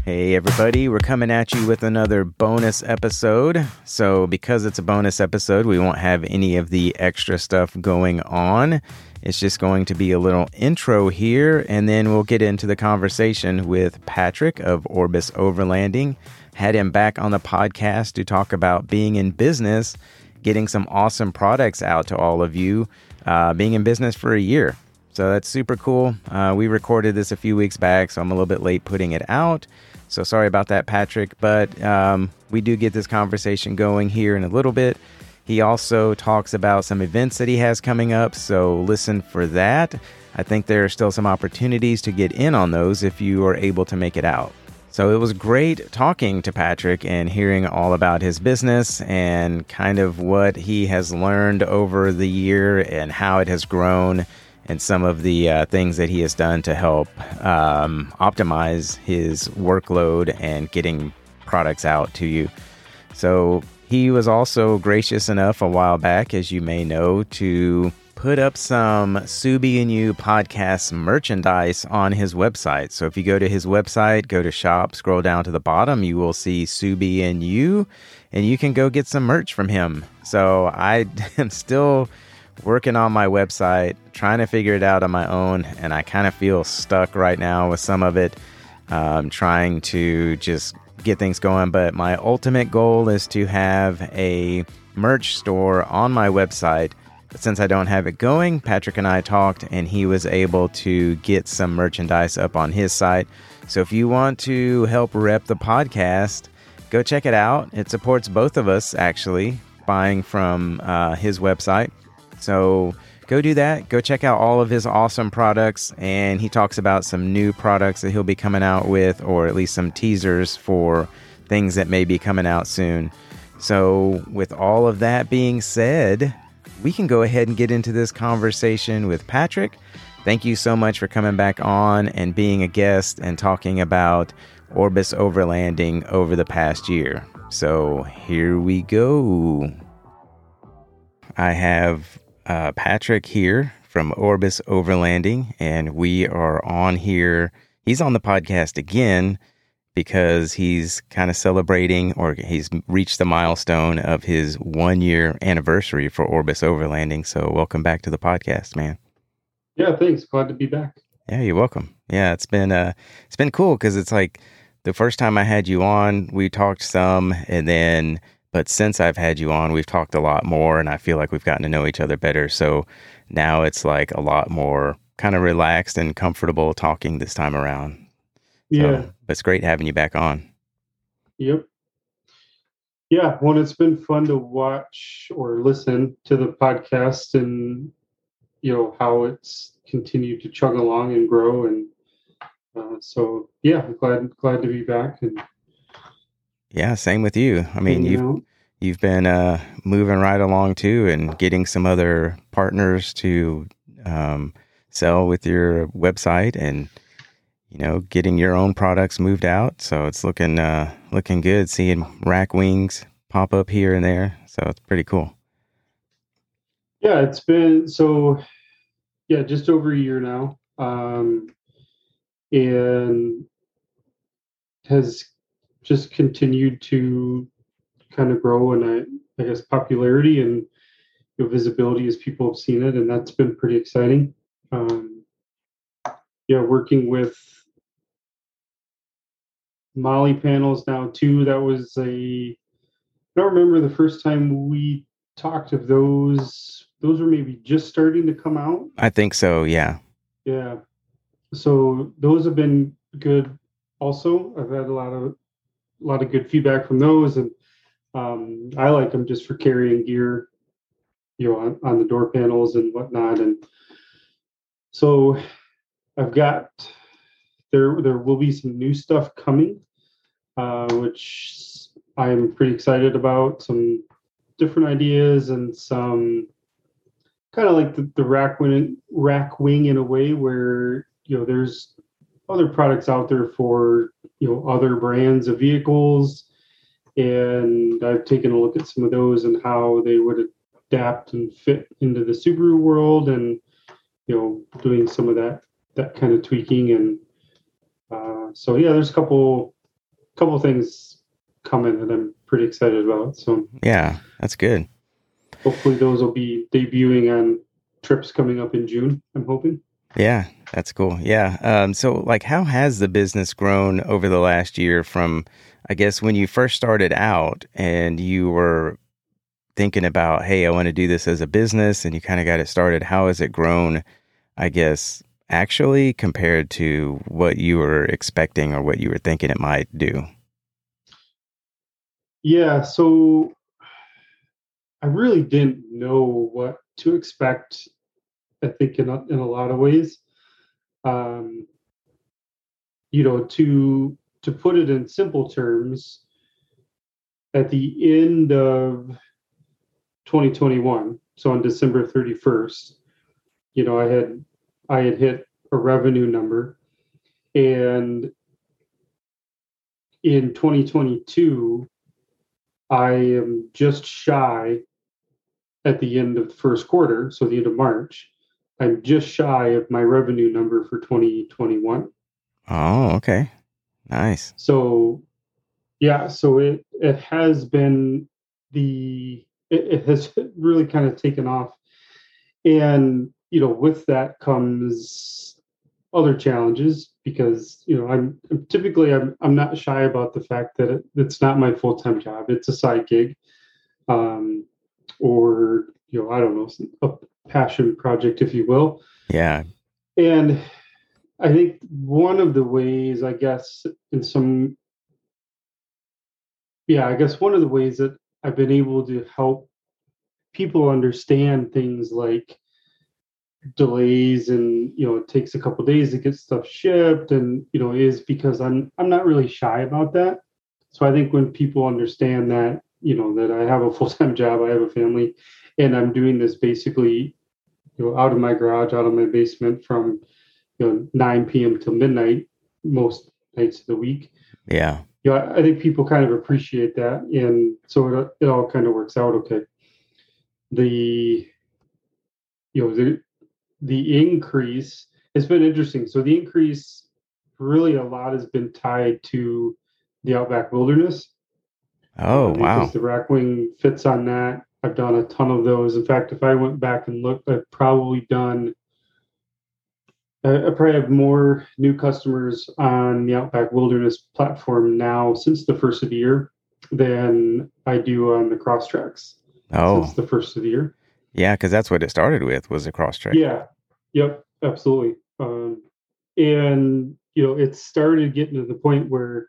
Hey everybody, we're coming at you with another bonus episode. So because it's a bonus episode, we won't have any of the extra stuff going on. It's just going to be a little intro here, and then we'll get into the conversation with Patrick of Orbis Overlanding. Had him back on the podcast to talk about being in business, getting some awesome products out to all of you, being in business for a year. So that's super cool. We recorded this a few weeks back, so I'm a little bit late putting it out. So sorry about that, Patrick, but we do get this conversation going here in a little bit. He also talks about some events that he has coming up, so listen for that. I think there are still some opportunities to get in on those if you are able to make it out. So it was great talking to Patrick and hearing all about his business and kind of what he has learned over the year and how it has grown, and some of the things that he has done to help optimize his workload and getting products out to you. So he was also gracious enough a while back, as you may know, to put up some Subi and You podcast merchandise on his website. So if you go to his website, go to shop, scroll down to the bottom, you will see Subi and You, and you can go get some merch from him. So I am still working on my website, trying to figure it out on my own, and I kind of feel stuck right now with some of it, trying to just get things going. But my ultimate goal is to have a merch store on my website. But since I don't have it going, Patrick and I talked, and he was able to get some merchandise up on his site. So if you want to help rep the podcast, go check it out. It supports both of us, actually, buying from his website. So go do that. Go check out all of his awesome products. And he talks about some new products that he'll be coming out with, or at least some teasers for things that may be coming out soon. So with all of that being said, we can go ahead and get into this conversation with Patrick. Thank you so much for coming back on and being a guest and talking about Orbis Overlanding over the past year. So here we go. I have Patrick here from Orbis Overlanding, and we are on here. He's on the podcast again because he's kind of celebrating, or he's reached the milestone of his 1-year anniversary for Orbis Overlanding. So welcome back to the podcast, man. Yeah, thanks. Glad to be back. Yeah, you're welcome. Yeah, it's been cool because it's like the first time I had you on, we talked some, but since I've had you on, we've talked a lot more, and I feel like we've gotten to know each other better. So now it's like a lot more kind of relaxed and comfortable talking this time around. Yeah. So, but it's great having you back on. Yep. Yeah. Well, it's been fun to watch or listen to the podcast, and how it's continued to chug along and grow. And so, yeah, I'm glad to be back. And yeah, same with you. I mean, you've been moving right along too, and getting some other partners to sell with your website, and getting your own products moved out. So it's looking good. Seeing Rack Wings pop up here and there. So it's pretty cool. Yeah, it's been just over a year now, and has just continued to kind of grow, and I guess popularity and visibility as people have seen it, and that's been pretty exciting. Working with Molly panels now too. I don't remember the first time we talked of those. Those were maybe just starting to come out. I think so. Yeah. Yeah. So those have been good. Also, I've had a lot of good feedback from those, and I like them just for carrying gear, on the door panels and whatnot. And so I've got there will be some new stuff coming, which I'm pretty excited about. Some different ideas and some kind of like the rack wing in a way where there's other products out there for other brands of vehicles, and I've taken a look at some of those and how they would adapt and fit into the Subaru world, and doing some of that kind of tweaking. And so there's a couple couple things coming that I'm pretty excited about. So Yeah, that's good. hopefully those will be debuting on trips coming up in June, I'm hoping. Yeah, that's cool. Yeah. So, like, how has the business grown over the last year from, I guess, when you first started out and you were thinking about, hey, I want to do this as a business and you kind of got it started? How has it grown, I guess, actually compared to what you were expecting or what you were thinking it might do? Yeah, so I really didn't know what to expect, I think, in a lot of ways. Um, to put it in simple terms, at the end of 2021, so on December 31st, I had hit a revenue number, and in 2022, I am just shy at the end of the first quarter, so the end of March. I'm just shy of my revenue number for 2021. Oh, okay. Nice. So yeah, so it has been it has really kind of taken off, and with that comes other challenges because I'm not shy about the fact that it's not my full time job. It's a side gig, um, or I don't know, a passion project, if you will. Yeah. And I think one of the ways, I guess, in some yeah, I guess one of the ways that I've been able to help people understand things like delays, and it takes a couple days to get stuff shipped, and is because I'm not really shy about that. So I think when people understand that, that I have a full-time job, I have a family, and I'm doing this basically out of my garage, out of my basement from 9 p.m. till midnight most nights of the week. Yeah. I think people kind of appreciate that, and so it all kind of works out okay. The you know the increase has been interesting. So the increase, really, a lot has been tied to the Outback Wilderness, Oh, because wow. the Rackwing fits on that. I've done a ton of those. In fact, if I went back and looked, I probably have more new customers on the Outback Wilderness platform now since the first of the year than I do on the Crosstracks Oh, since the first of the year. yeah, because that's what it started with was a cross track. Yeah, yep, absolutely. And it started getting to the point where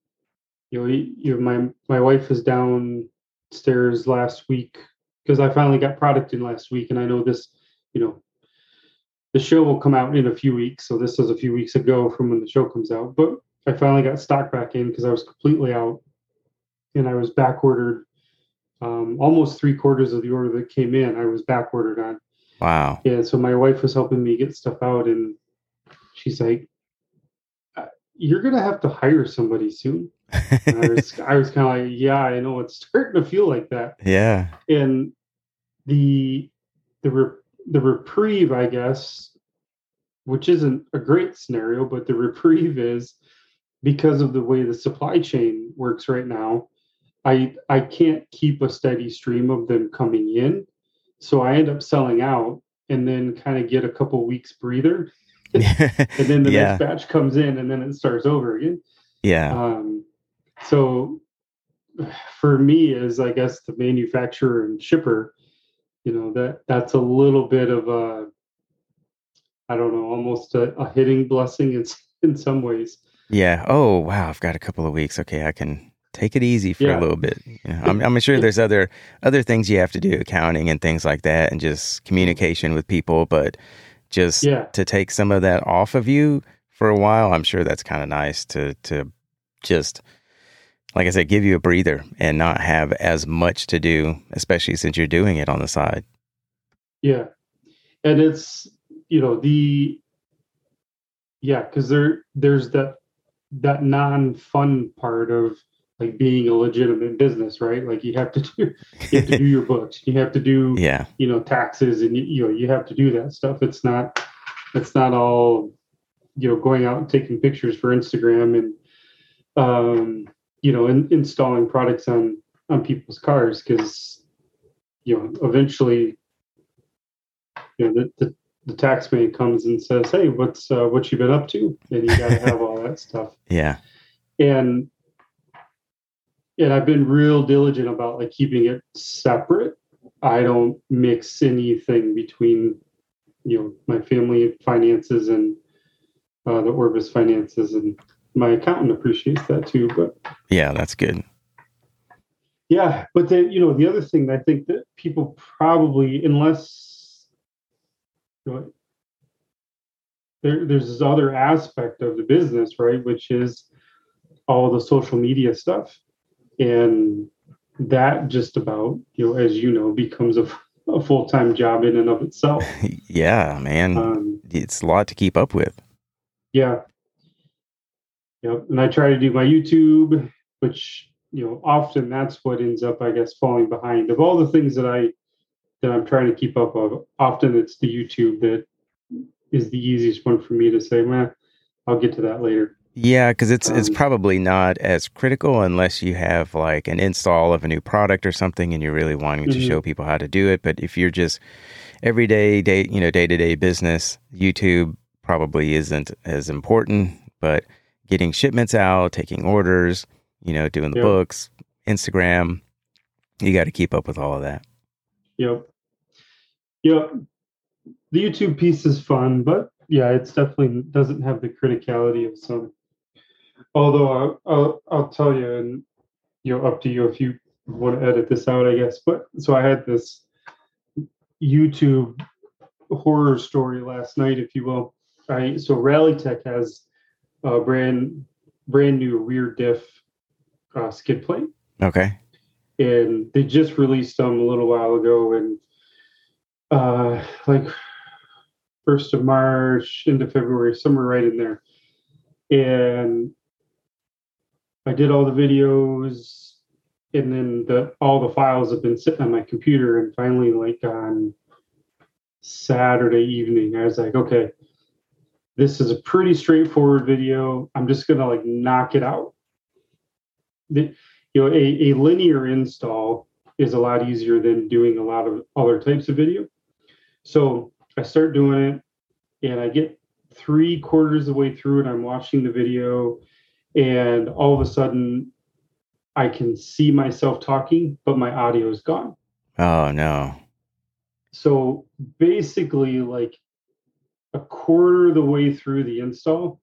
my wife was downstairs last week because I finally got product in last week, and I know this, you know, the show will come out in a few weeks. So this was a few weeks ago from when the show comes out. But I finally got stock back in because I was completely out, and I was back ordered. Almost three-quarters of the order that came in, I was back ordered on. Wow. And so my wife was helping me get stuff out, and she's like, "You're gonna have to hire somebody soon." And I was kind of like, "Yeah, I know, it's starting to feel like that." Yeah. And the the reprieve, I guess, which isn't a great scenario, but the reprieve is because of the way the supply chain works right now. I can't keep a steady stream of them coming in, so I end up selling out and then kind of get a couple weeks breather, and then the next Yeah. batch comes in, and then it starts over again. Yeah. Um, so for me, as I guess the manufacturer and shipper, that's a little bit of a, I don't know, almost a hitting blessing in some ways. Yeah. Oh, wow. I've got a couple of weeks. Okay, I can take it easy for a Yeah. little bit. I'm sure there's other things you have to do, accounting and things like that, and just communication with people. But just Yeah. to take some of that off of you for a while, I'm sure that's kind of nice to just, like I said, give you a breather and not have as much to do, especially since you're doing it on the side. Yeah. And it's, the, yeah, because there's that non-fun part of like being a legitimate business, right? Like you have to do your books, you have to do Yeah. taxes, and you have to do that stuff. It's not all going out and taking pictures for Instagram, and installing products on people's cars, because eventually the tax man comes and says, "Hey, what you been up to?" And you got to have all that stuff. Yeah. And I've been real diligent about like keeping it separate. I don't mix anything between my family finances and the Orbis finances, and my accountant appreciates that too. But yeah, that's good. Yeah, but then the other thing that I think that people probably, unless there's this other aspect of the business, right, which is all the social media stuff, and that just about as becomes a full-time job in and of itself. Yeah, man, it's a lot to keep up with. Yeah. Yep. And I try to do my YouTube, which often that's what ends up, I guess, falling behind. Of all the things that I'm trying to keep up of, often it's the YouTube that is the easiest one for me to say, "Man, I'll get to that later." Yeah, because it's probably not as critical unless you have like an install of a new product or something and you're really wanting to show people how to do it. But if you're just everyday day-to-day business, YouTube probably isn't as important. But getting shipments out, taking orders, doing the books, Instagram, you got to keep up with all of that. Yep. The YouTube piece is fun, but yeah, it's definitely doesn't have the criticality of some. Although I'll tell you, and up to you if you want to edit this out, I guess. But so I had this YouTube horror story last night, if you will. So Rallytech has a brand new rear diff skid plate. Okay. And they just released them a little while ago, and like 1st of March into February, somewhere right in there. And I did all the videos, and then all the files have been sitting on my computer. And finally, like on Saturday evening, I was like, okay, this is a pretty straightforward video. I'm just gonna like knock it out. A linear install is a lot easier than doing a lot of other types of video. So I start doing it, and I get 3/4 of the way through it. I'm watching the video, and all of a sudden I can see myself talking, but my audio is gone. Oh, no. So basically, like 1/4 of the way through the install,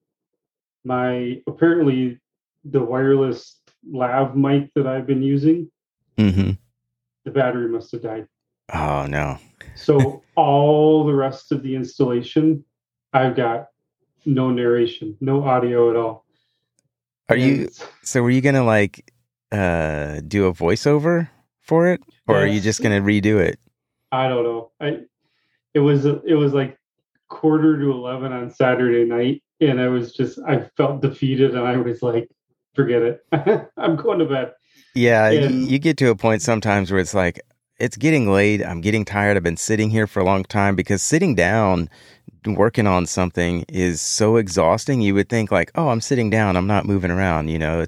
apparently the wireless lav mic that I've been using, the battery must have died. Oh, no. So all the rest of the installation, I've got no narration, no audio at all. Were you going to like do a voiceover for it, or are you just going to redo it? I don't know. It was like 10:45 on Saturday night, and I felt defeated, and I was like, forget it. I'm going to bed. Yeah, you get to a point sometimes where it's like, it's getting late. I'm getting tired. I've been sitting here for a long time, because sitting down working on something is so exhausting. You would think like, oh, I'm sitting down, I'm not moving around,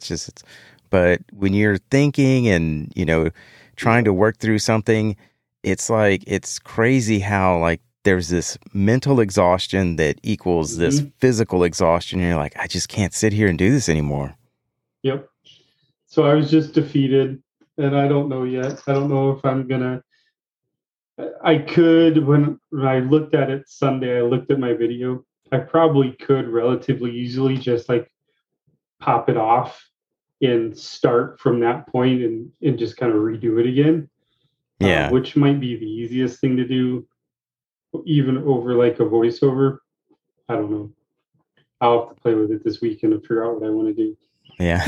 but when you're thinking and, trying to work through something, it's like, it's crazy how like there's this mental exhaustion that equals this physical exhaustion. And you're like, I just can't sit here and do this anymore. Yep. So I was just defeated, and I don't know yet. I don't know if I'm gonna. I could, when I looked at it Sunday, I looked at my video. I probably could relatively easily just like pop it off and start from that point and just kind of redo it again. Yeah. Which might be the easiest thing to do, even over like a voiceover. I don't know. I'll have to play with it this weekend and figure out what I want to do. Yeah.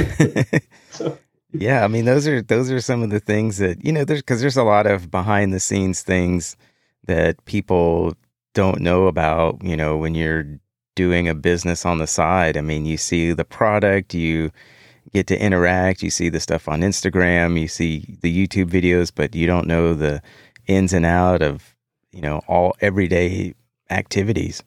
Yeah, I mean, those are some of the things that, there's a lot of behind the scenes things that people don't know about, when you're doing a business on the side. I mean, you see the product, you get to interact, you see the stuff on Instagram, you see the YouTube videos, but you don't know the ins and out of, all everyday activities.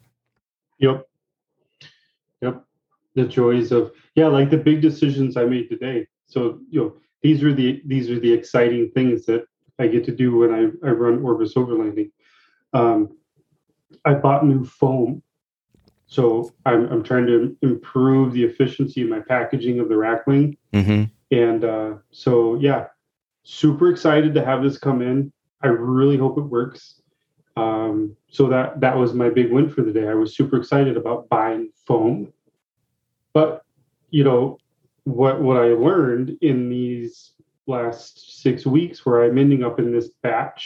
Yep. The joys of, like the big decisions I made today. So these are the exciting things that I get to do when I run Orbis Overlanding. Um, I bought new foam, so I'm trying to improve the efficiency of my packaging of the rack wing. Mm-hmm. And so yeah, super excited to have this come in. I really hope it works. So that was my big win for the day. I was super excited about buying foam, but you know what I learned in these last 6 weeks, where I'm ending up in this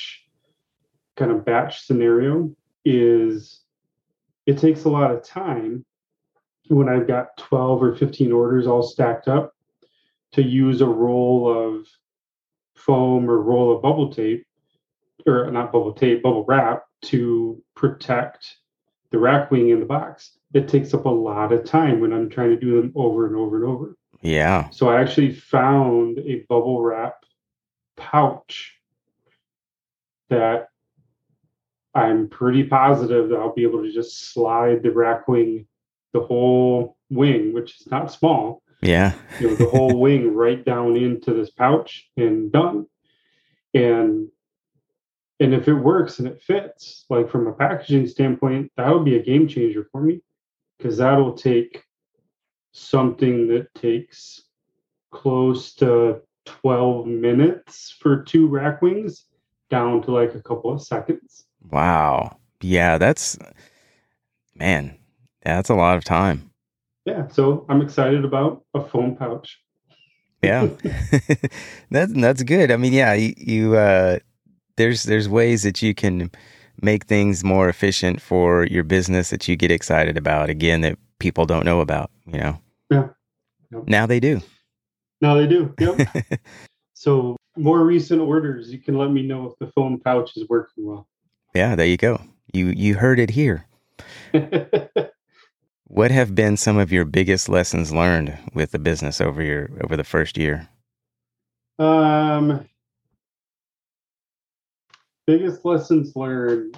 batch scenario, is it takes a lot of time when I've got 12 or 15 orders all stacked up to use a roll of foam or roll of bubble tape, or not bubble tape, bubble wrap, to protect the rack wing in the box. It takes up a lot of time when I'm trying to do them over and over and over. Yeah. So I actually found a bubble wrap pouch that I'm pretty positive that I'll be able to just slide the rack wing, the whole wing, which is not small, Yeah. the whole wing right down into this pouch and done. And if it works and it fits, like from a packaging standpoint, that'll be a game changer for me, because that'll take something that takes close to 12 minutes for two rack wings down to like a couple of seconds. Wow. Yeah, man, that's a lot of time. Yeah, so I'm excited about a foam pouch. Yeah. That's good. I mean, yeah, there's ways that you can make things more efficient for your business that you get excited about, again, that people don't know about, Yeah. Yep. Now they do. Now they do. Yep. So more recent orders, you can let me know if the foam pouch is working well. Yeah, there you go. You heard it here. What have been some of your biggest lessons learned with the business over the first year? Biggest lessons learned.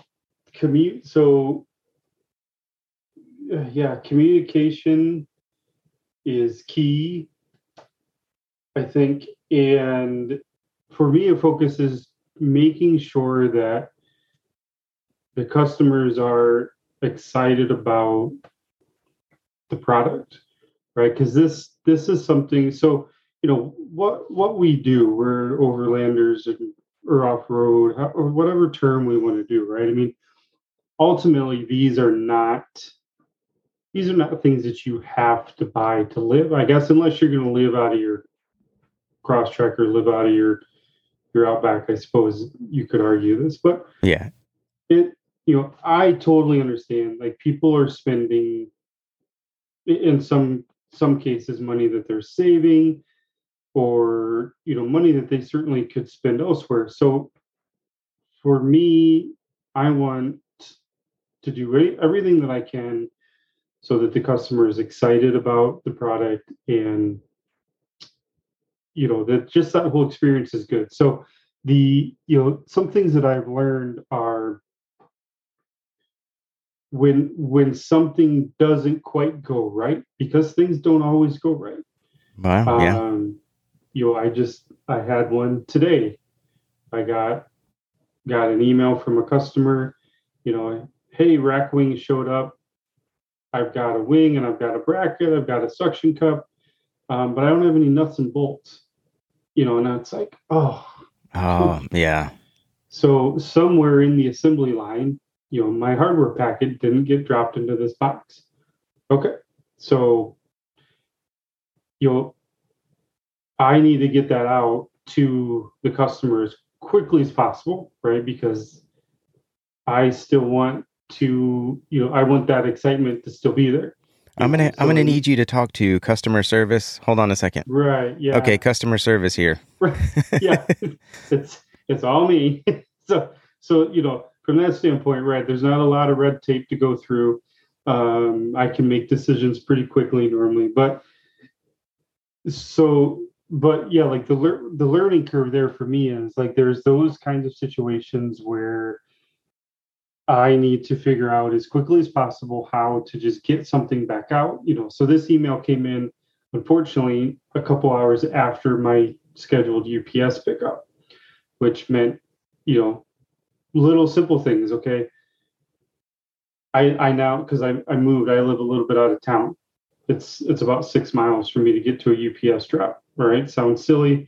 Communication is key, I think. And for me, a focus is making sure that the customers are excited about the product, right? Because this is something. So what we do, we're overlanders or off road, or whatever term we want to do, right? I mean, ultimately, these are not things that you have to buy to live, I guess, unless you're going to live out of your Crosstrek or live out of your Outback. I suppose you could argue this, but Yeah. I totally understand. Like, people are spending, in some cases, money that they're saving, or money that they certainly could spend elsewhere. So for me, I want to do everything that I can so that the customer is excited about the product, and that just that whole experience is good. So some things that I've learned are, when something doesn't quite go right, because things don't always go right. Wow. Yeah. I had one today. I got an email from a customer, hey, rack wing showed up. I've got a wing and I've got a bracket, I've got a suction cup, but I don't have any nuts and bolts. And it's like, oh. Yeah. So somewhere in the assembly line, my hardware packet didn't get dropped into this box. Okay. So, I need to get that out to the customer as quickly as possible, right? Because I still want I want that excitement to still be there. I'm gonna need you to talk to customer service. Hold on a second. Right. Yeah. Okay, customer service here. Yeah. It's all me. So from that standpoint, right, there's not a lot of red tape to go through. I can make decisions pretty quickly normally, but yeah, like the learning curve there for me is like, there's those kinds of situations where I need to figure out as quickly as possible how to just get something back out. So this email came in unfortunately, a couple hours after my scheduled UPS pickup, which meant, little simple things. Okay. I now, because I moved, I live a little bit out of town. It's about 6 miles for me to get to a UPS drop. All right. Sounds silly.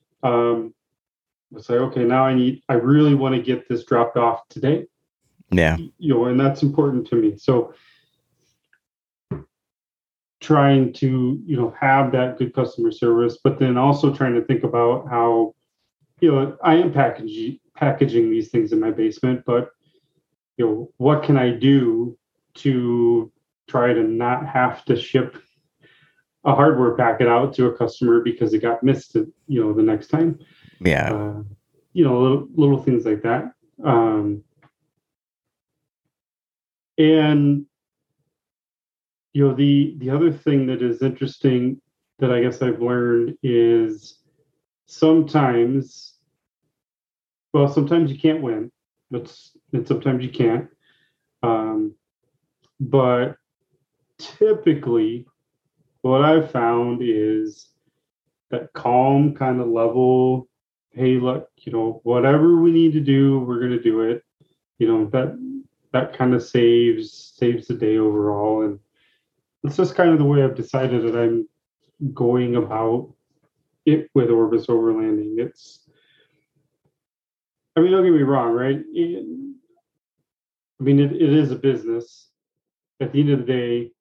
It's like, okay, now I really want to get this dropped off today. Yeah. And that's important to me. So trying to, have that good customer service, but then also trying to think about how, I am packaging these things in my basement, but, what can I do to try to not have to ship a hardware packet out to a customer because it got missed, the next time. Yeah. Little things like that. And the other thing that is interesting that I guess I've learned is sometimes you can't win, and sometimes you can't. But typically, what I've found is that calm kind of level. Hey, look, whatever we need to do, we're going to do it. That kind of saves the day overall, and it's just kind of the way I've decided that I'm going about it with Orbis Overlanding. Don't get me wrong, right? It is a business. At the end of the day,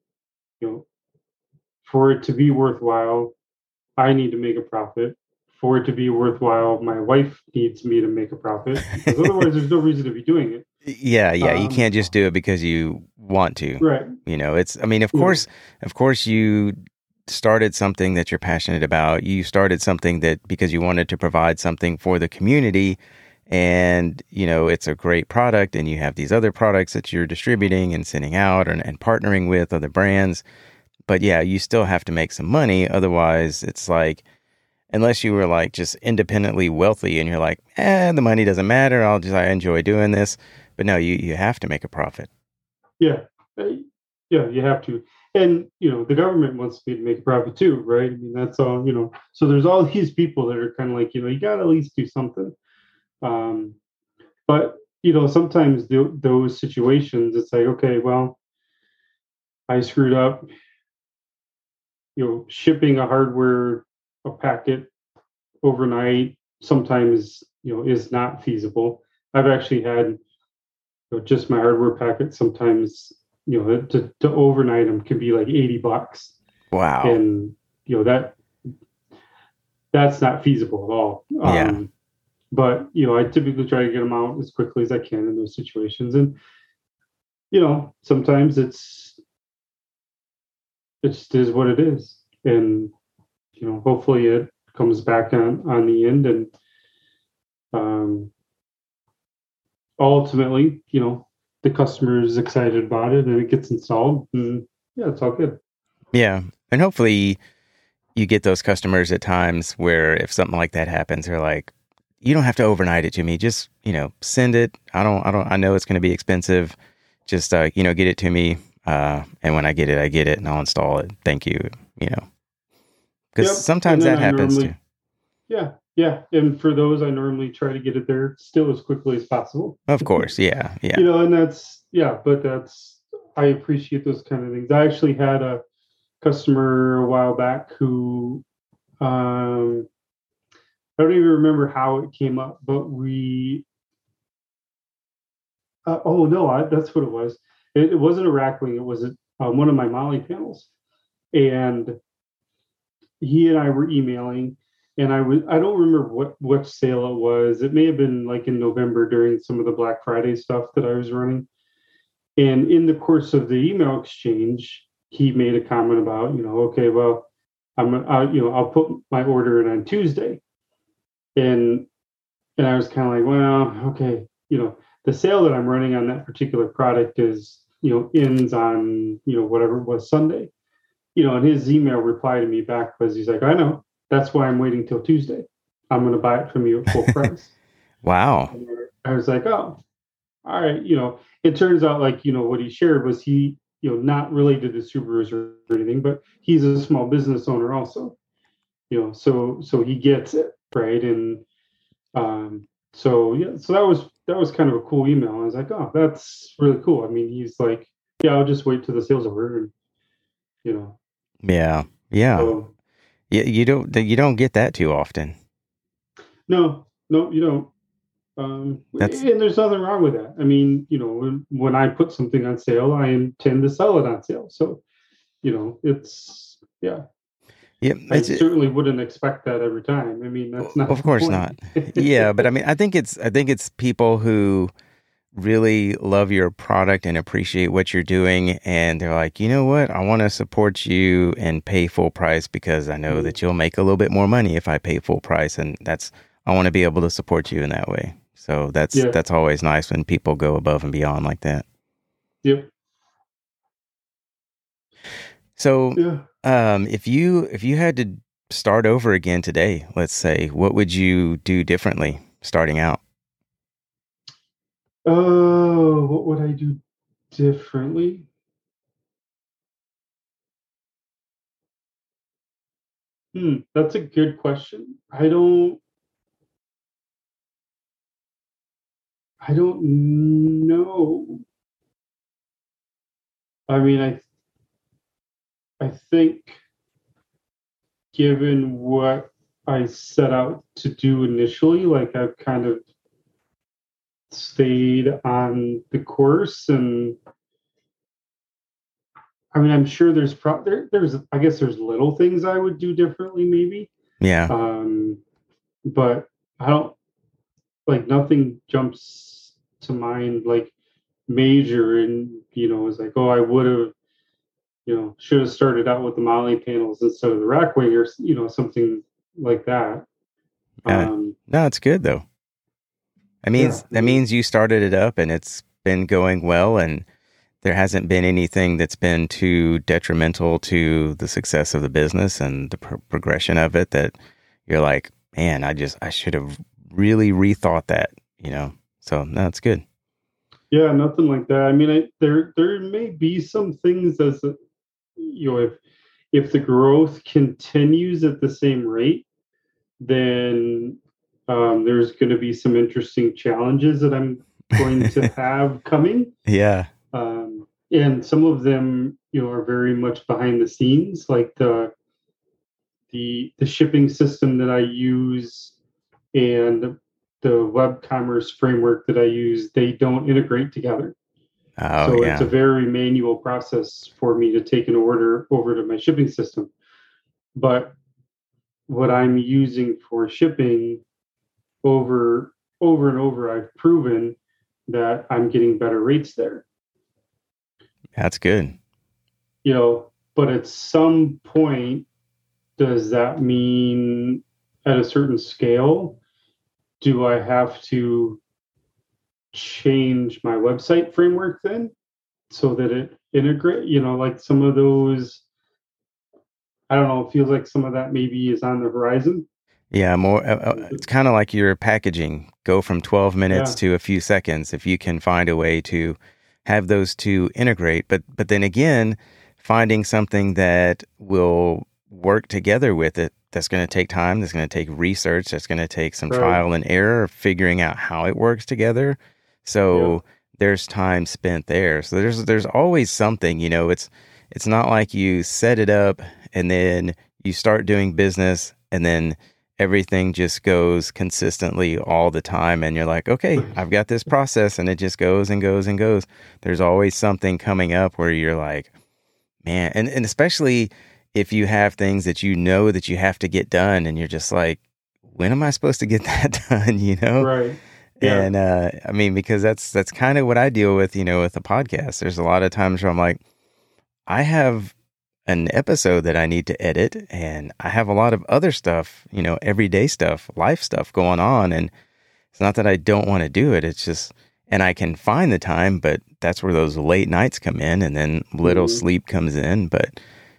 for it to be worthwhile, I need to make a profit. For it to be worthwhile, my wife needs me to make a profit, because otherwise there's no reason to be doing it. Yeah. You can't just do it because you want to. Right. Of course you started something that you're passionate about. You started something that because you wanted to provide something for the community, and it's a great product, and you have these other products that you're distributing and sending out and partnering with other brands. But yeah, you still have to make some money. Otherwise, it's like, unless you were like just independently wealthy and you're like, the money doesn't matter. I enjoy doing this. But no, you have to make a profit. Yeah. Yeah, you have to. And, the government wants me to make a profit too, right? That's all, so there's all these people that are kind of like, you got to at least do something. But, sometimes those situations, it's like, okay, well, I screwed up, shipping a packet overnight sometimes, is not feasible. I've actually had just my hardware packet sometimes, to overnight them can be like $80. Wow. And, that's not feasible at all. Yeah. But, I typically try to get them out as quickly as I can in those situations. And, sometimes it just is what it is. And, hopefully it comes back on the end. And ultimately, the customer is excited about it and it gets installed. And yeah, it's all good. Yeah. And hopefully you get those customers at times where if something like that happens, they're like, you don't have to overnight it to me. Just, send it. I know it's going to be expensive. Just, get it to me. And when I get it and I'll install it. Thank you. Because sometimes that happens too. Yeah. Yeah. And for those, I normally try to get it there still as quickly as possible. Of course. Yeah. Yeah. And I appreciate those kind of things. I actually had a customer a while back who, I don't even remember how it came up, but that's what it was. It wasn't a Rackwing. It was one of my Molly panels. And he and I were emailing, and I don't remember what sale it was. It may have been like in November during some of the Black Friday stuff that I was running. And in the course of the email exchange, he made a comment about, okay, well, I'll put my order in on Tuesday. And I was kind of like, well, okay, the sale that I'm running on that particular product is, ends on, whatever it was, Sunday. And his email reply to me back was, he's like, I know, that's why I'm waiting till Tuesday. I'm going to buy it from you at full price. Wow. And I was like, oh, all right. It turns out like, what he shared was he not related to Subarus or anything, but he's a small business owner also, so he gets it, right? And so that was kind of a cool email. I was like, oh, that's really cool. I mean, he's like, yeah, I'll just wait till the sale's over, and Yeah. Yeah. So You don't get that too often. no, you don't. And there's nothing wrong with that. I mean, when I put something on sale, I intend to sell it on sale. So, it's I certainly wouldn't expect that every time. I mean, that's not. Of course not. Yeah, but I mean, I think it's people who really love your product and appreciate what you're doing, and they're like, you know what, I want to support you and pay full price because I know that you'll make a little bit more money if I pay full price, and I want to be able to support you in that way. So that's always nice when people go above and beyond like that. Yep. So, if you had to start over again today, let's say, what would you do differently starting out? Oh, what would I do differently? That's a good question. I don't know. I mean, I think given what I set out to do initially, like I've kind of stayed on the course, and I mean, I'm sure there's I guess there's little things I would do differently, maybe. Yeah. But I don't nothing jumps to mind like major, and it's like, oh, I would have should have started out with the Molly panels instead of the Rackwing, or something like that. No, it's good though. That means you started it up and it's been going well, and there hasn't been anything that's been too detrimental to the success of the business and the progression of it that you're like, man, I should have really rethought that, So no, it's good. Yeah, nothing like that. I mean, there may be some things as if the growth continues at the same rate, then there's going to be some interesting challenges that I'm going to have coming. Yeah. And some of them, are very much behind the scenes, like the shipping system that I use and the web commerce framework that I use, they don't integrate together. Oh, so yeah. It's a very manual process for me to take an order over to my shipping system. But what I'm using for shipping, over and over, I've proven that I'm getting better rates there. That's good. But at some point, does that mean at a certain scale, do I have to change my website framework then so that it integrate, like some of those, I don't know, it feels like some of that maybe is on the horizon. Yeah, more. It's kind of like your packaging. Go from 12 minutes to a few seconds if you can find a way to have those two integrate. But then again, finding something that will work together with it, that's going to take time, that's going to take research, that's going to take some trial and error, figuring out how it works together. So there's time spent there. So there's always something, it's not like you set it up and then you start doing business and then everything just goes consistently all the time. And you're like, okay, I've got this process, and it just goes and goes and goes. There's always something coming up where you're like, man, and especially if you have things that that you have to get done, and you're just like, when am I supposed to get that done, Right. Yeah. And because that's kind of what I deal with, with a podcast. There's a lot of times where I'm like, I have an episode that I need to edit, and I have a lot of other stuff, everyday stuff, life stuff going on. And it's not that I don't want to do it. It's just, and I can find the time, but that's where those late nights come in, and then little sleep comes in. But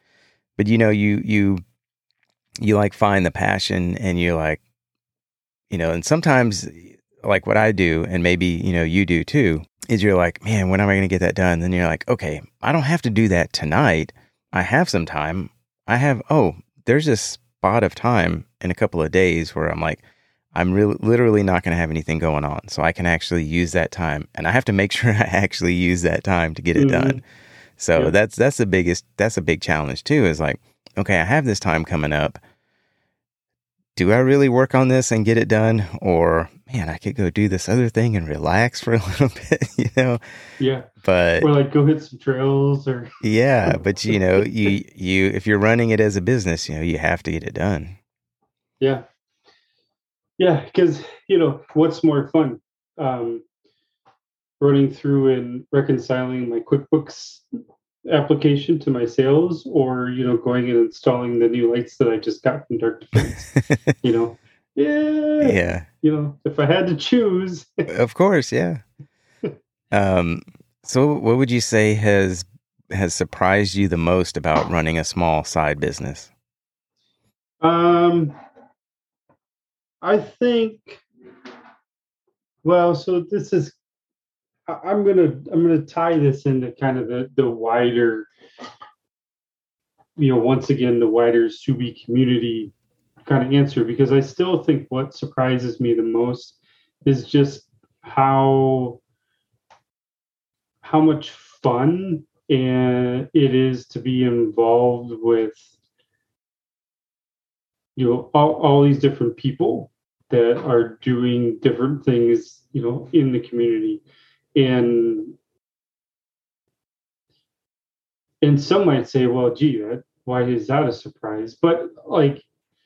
you like find the passion, and you're like, and sometimes like what I do, and maybe, you do too, is you're like, man, when am I going to get that done? Then you're like, okay, I don't have to do that tonight. I have some time. There's this spot of time in a couple of days where I'm like, I'm literally not going to have anything going on. So I can actually use that time. And I have to make sure I actually use that time to get it done. So Yeah. that's a big challenge too, is like, okay, I have this time coming up. Do I really work on this and get it done? Or, man, I could go do this other thing and relax for a little bit. Yeah. But Or like go hit some trails or yeah, but you if you're running it as a business, you have to get it done. yeah. Yeah, because what's more fun? Um, Running through and reconciling my QuickBooks application to my sales, or going and installing the new lights that I just got from Dark Defense. Yeah. Yeah, If I had to choose. of course, yeah. Um, so what would you say has surprised you the most about running a small side business? um I think, well, so this is I'm gonna tie this into kind of the wider, once again, the wider Subi community kind of answer, because I still think what surprises me the most is just how much fun and it is to be involved with all these different people that are doing different things in the community. And some might say, well, gee, why is that a surprise? But like,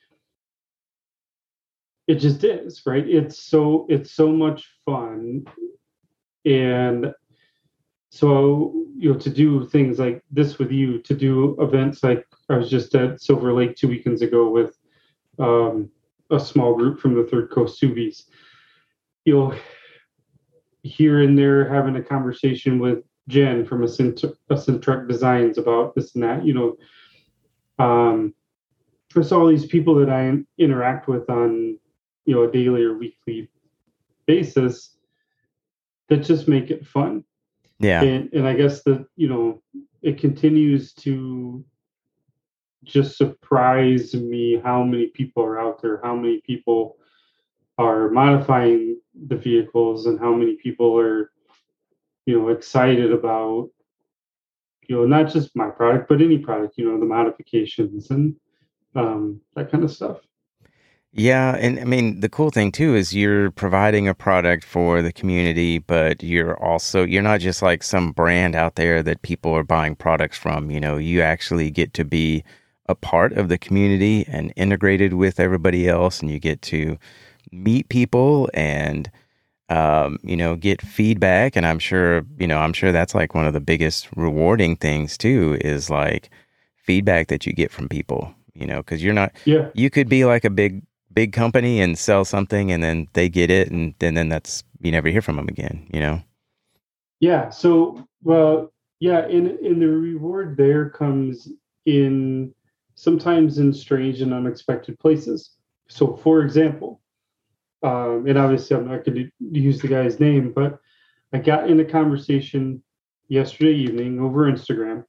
it just is, right? It's so much fun. And so, to do things like this with you, to do events like I was just at Silver Lake 2 weekends ago with um, a small group from the Third Coast Subies, you'll here and there having a conversation with Jen from Ascent Designs about this and that. There's all these people that I interact with on a daily or weekly basis that just make it fun. Yeah. And I guess that it continues to just surprise me how many people are out there, how many people are modifying the vehicles, and how many people are excited about not just my product but any product, the modifications and that kind of stuff. Yeah, and I mean the cool thing too is you're providing a product for the community, but you're not just like some brand out there that people are buying products from. You actually get to be a part of the community and integrated with everybody else, and you get to meet people and get feedback. And I'm sure that's like one of the biggest rewarding things too, is like feedback that you get from people, because Yeah. you could be like a big company and sell something and then they get it and then that's, you never hear from them again. Yeah. So, well, yeah, and the reward there comes in sometimes in strange and unexpected places. So, for example, and obviously I'm not going to use the guy's name, but I got in a conversation yesterday evening over Instagram,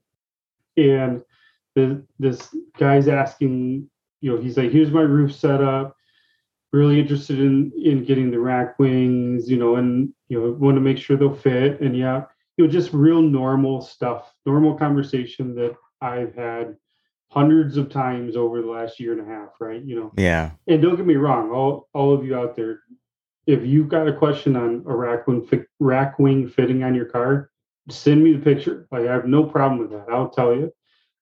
and this guy's asking, he's like, "Here's my roof setup. Really interested in getting the rack wings, and want to make sure they'll fit." And yeah, just real normal stuff, normal conversation that I've had hundreds of times over the last year and a half, right? Yeah. And don't get me wrong, all of you out there, if you've got a question on a rack wing fitting on your car, send me the picture. Like, I have no problem with that. I'll tell you.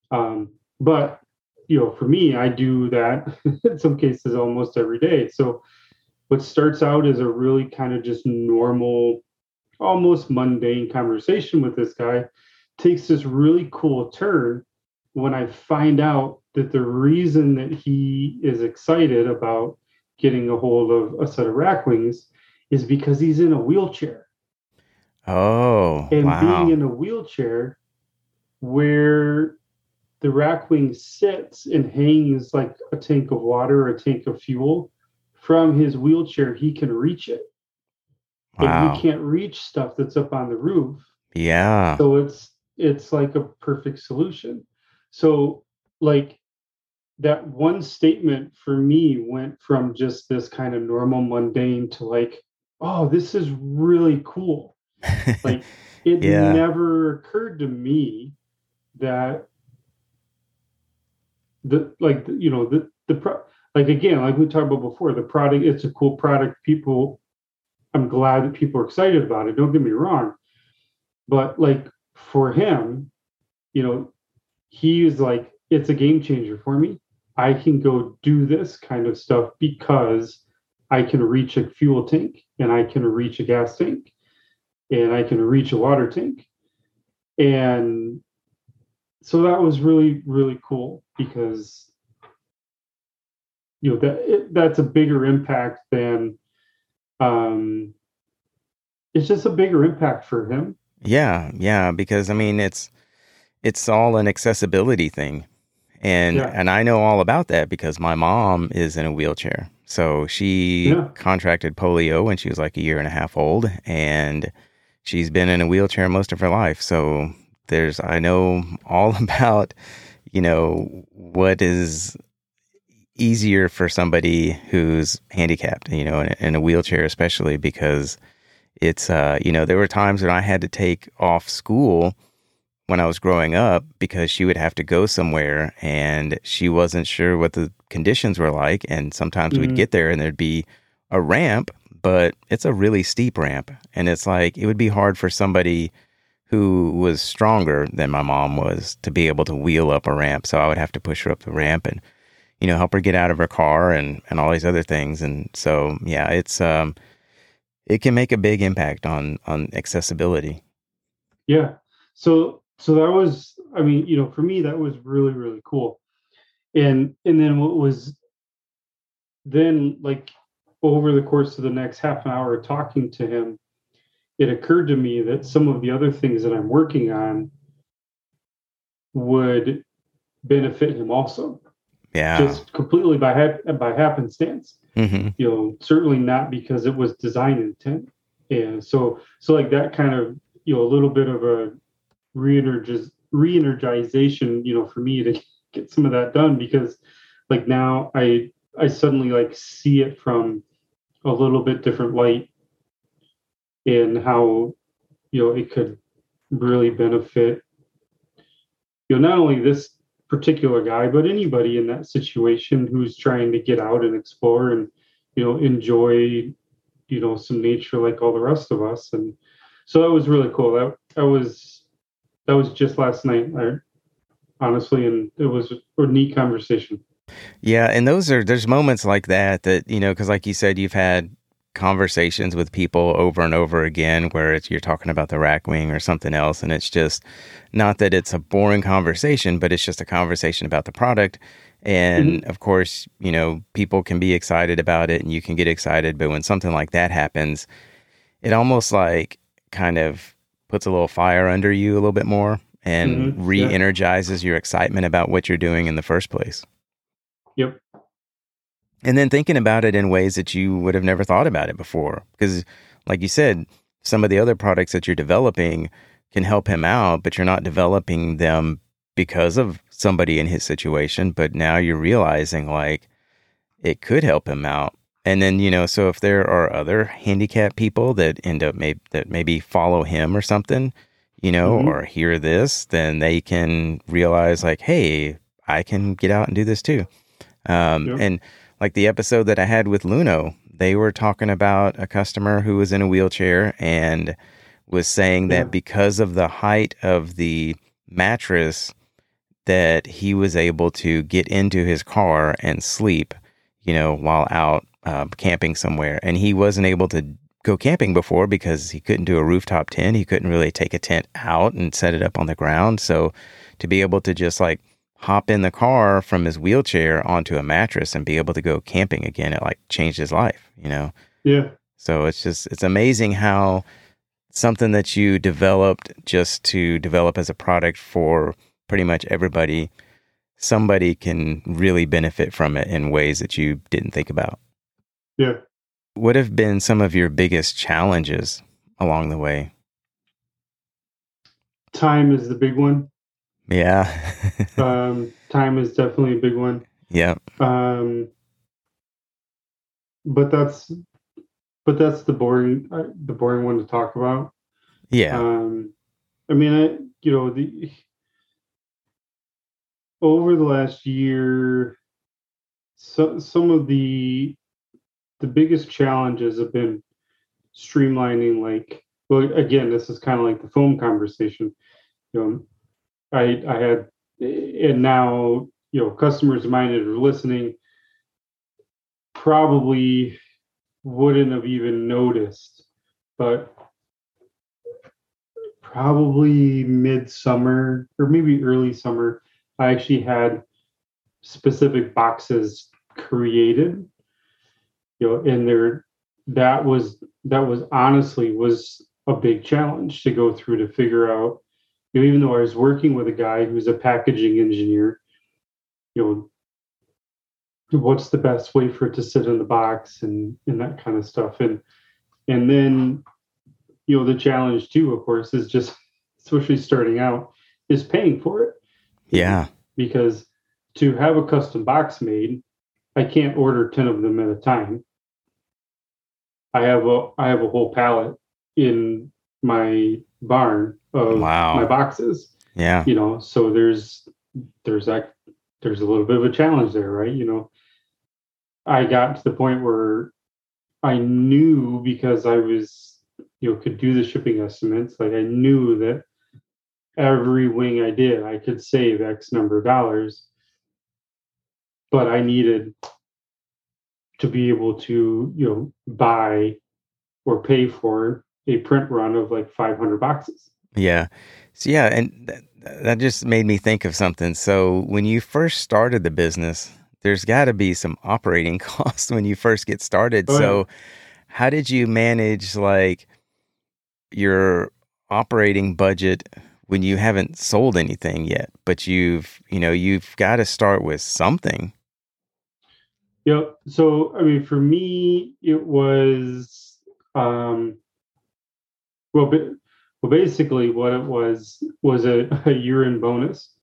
But for me, I do that in some cases almost every day. So what starts out as a really kind of just normal, almost mundane conversation with this guy takes this really cool turn when I find out that the reason that he is excited about getting a hold of a set of rack wings is because he's in a wheelchair. Oh, And being wow. in a wheelchair where the rack wing sits and hangs like a tank of water or a tank of fuel from his wheelchair, he can reach it. and he Wow. can't reach stuff that's up on the roof. Yeah. So it's like a perfect solution. So like that one statement for me went from just this kind of normal mundane to like, oh, this is really cool. Like it Yeah. never occurred to me that the like you know the like again, like we talked about before, the product, it's a cool product. People, I'm glad that people are excited about it, don't get me wrong, but like for him, you know, he's like, it's a game changer for me. I can go do this kind of stuff because I can reach a fuel tank and I can reach a gas tank and I can reach a water tank. And so that was really, really cool because, you know, that's a bigger impact than, um, it's just a bigger impact for him. Yeah. Yeah. Because I mean, it's all an accessibility thing. Yeah. And I know all about that because my mom is in a wheelchair. So she Yeah. contracted polio when she was like a year and a half old, and she's been in a wheelchair most of her life. So I know all about, what is easier for somebody who's handicapped, in a wheelchair, especially because there were times when I had to take off school when I was growing up because she would have to go somewhere and she wasn't sure what the conditions were like. And sometimes we'd Mm-hmm. get there and there'd be a ramp, but it's a really steep ramp. And it's like, it would be hard for somebody who was stronger than my mom was to be able to wheel up a ramp. So I would have to push her up the ramp and, help her get out of her car and all these other things. And so, yeah, it can make a big impact on accessibility. Yeah. So that was, I mean, you know, for me, that was really, really cool. And then what was then like over the course of the next half an hour of talking to him, it occurred to me that some of the other things that I'm working on would benefit him also, Yeah. just completely by happenstance. Hmm. You know, certainly not because it was design intent. And so like that kind of, you know, a little bit of a re-energization, you know, for me to get some of that done because like now I suddenly like see it from a little bit different light in how, you know, it could really benefit, you know, not only this particular guy but anybody in that situation who's trying to get out and explore and, you know, enjoy, you know, some nature like all the rest of us. And so that was really cool. That was just last night, honestly, and it was a neat conversation. Yeah, and there's moments like that, because like you said, you've had conversations with people over and over again where you're talking about the rack wing or something else, and it's just not that it's a boring conversation, but it's just a conversation about the product. And Mm-hmm. of course, people can be excited about it and you can get excited, but when something like that happens, it almost like kind of puts a little fire under you a little bit more and Mm-hmm. Yeah. re-energizes your excitement about what you're doing in the first place. Yep. And then thinking about it in ways that you would have never thought about it before. Because, like you said, some of the other products that you're developing can help him out, but you're not developing them because of somebody in his situation. But now you're realizing, like, it could help him out. And then, so if there are other handicapped people that end up that maybe follow him or something, Mm-hmm. or hear this, then they can realize, like, hey, I can get out and do this too. Yep. And like the episode that I had with Luno, they were talking about a customer who was in a wheelchair and was saying Yeah. that because of the height of the mattress, that he was able to get into his car and sleep, while out camping somewhere. And he wasn't able to go camping before because he couldn't do a rooftop tent. He couldn't really take a tent out and set it up on the ground. So to be able to just like hop in the car from his wheelchair onto a mattress and be able to go camping again, it like changed his life. Yeah. So it's amazing how something that you developed just to develop as a product for pretty much everybody, somebody can really benefit from it in ways that you didn't think about. Yeah. what have been some of your biggest challenges along the way? Time is the big one. Yeah. Time is definitely a big one. Yeah. But that's the boring one to talk about. Yeah. I mean, over the last year, some of the biggest challenges have been streamlining. Like, well, again, this is kind of like the foam conversation. You know, I had, and now customers of mine that are listening probably wouldn't have even noticed, but probably midsummer or maybe early summer, I actually had specific boxes created, and that was honestly was a big challenge to go through to figure out, even though I was working with a guy who's a packaging engineer, what's the best way for it to sit in the box and that kind of stuff. And then, the challenge too, of course, is just, especially starting out, is paying for it. Yeah. Because to have a custom box made, I can't order 10 of them at a time. I have a whole pallet in my barn of my boxes. Yeah. So there's a little bit of a challenge there, right? I got to the point where I knew, because I was, could do the shipping estimates. Like, I knew that every wing I did, I could save X number of dollars, but I needed to be able to, buy or pay for a print run of like 500 boxes. Yeah. So, yeah. And that just made me think of something. So when you first started the business, there's got to be some operating costs when you first get started. So how did you manage like your operating budget when you haven't sold anything yet, but you've got to start with something? Yep. So, I mean, for me, it was, basically what it was a year-end bonus.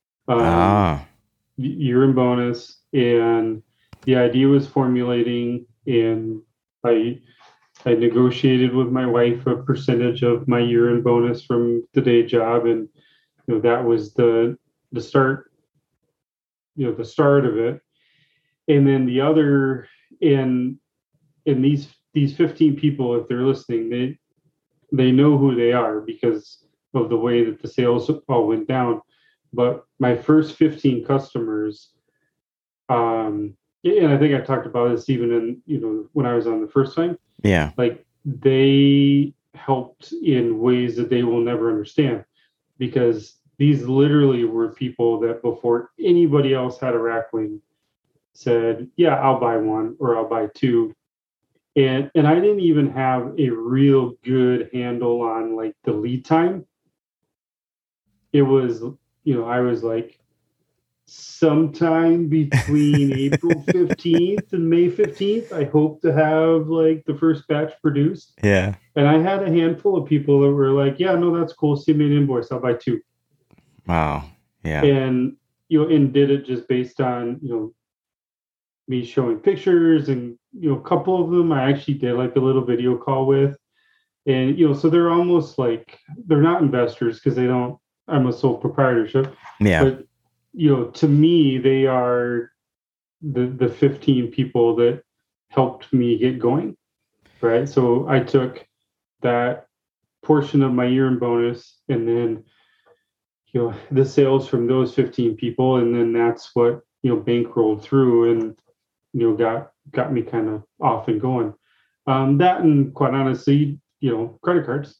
Year-end bonus. And the idea was formulating, and I negotiated with my wife a percentage of my year-end bonus from the day job. And, that was the start, the start of it. And then the other, in these 15 people, if they're listening, they know who they are because of the way that the sales all went down. But my first 15 customers, and I think I talked about this even in, when I was on the first time. Yeah. Like, they helped in ways that they will never understand, because these literally were people that before anybody else had a rack wing said, yeah, I'll buy one or I'll buy two. And I didn't even have a real good handle on like the lead time. It was, I was like, sometime between April 15th and May 15th, I hope to have like the first batch produced. Yeah. And I had a handful of people that were like, yeah, no, that's cool. Send me an invoice. I'll buy two. Wow. Yeah. And, and did it just based on, me showing pictures. And, a couple of them I actually did like a little video call with. And, so they're almost like, they're not investors because I'm a sole proprietorship. Yeah. But, to me, they are the 15 people that helped me get going, right? So I took that portion of my year-end bonus, and then, the sales from those 15 people, and then that's what, bankrolled through and, got me kind of off and going. That, and quite honestly, credit cards.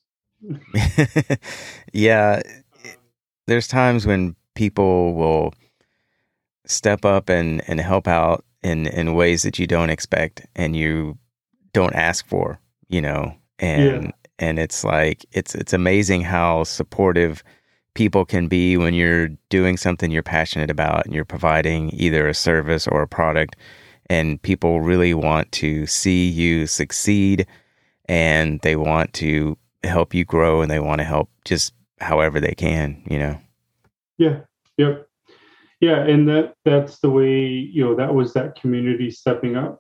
Yeah. There's times when people will step up and help out in ways that you don't expect and you don't ask for, and it's like, it's amazing how supportive people can be when you're doing something you're passionate about and you're providing either a service or a product. and people really want to see you succeed, and they want to help you grow, and they want to help just however they can, Yeah. Yep. Yeah. And that's the way, that was that community stepping up.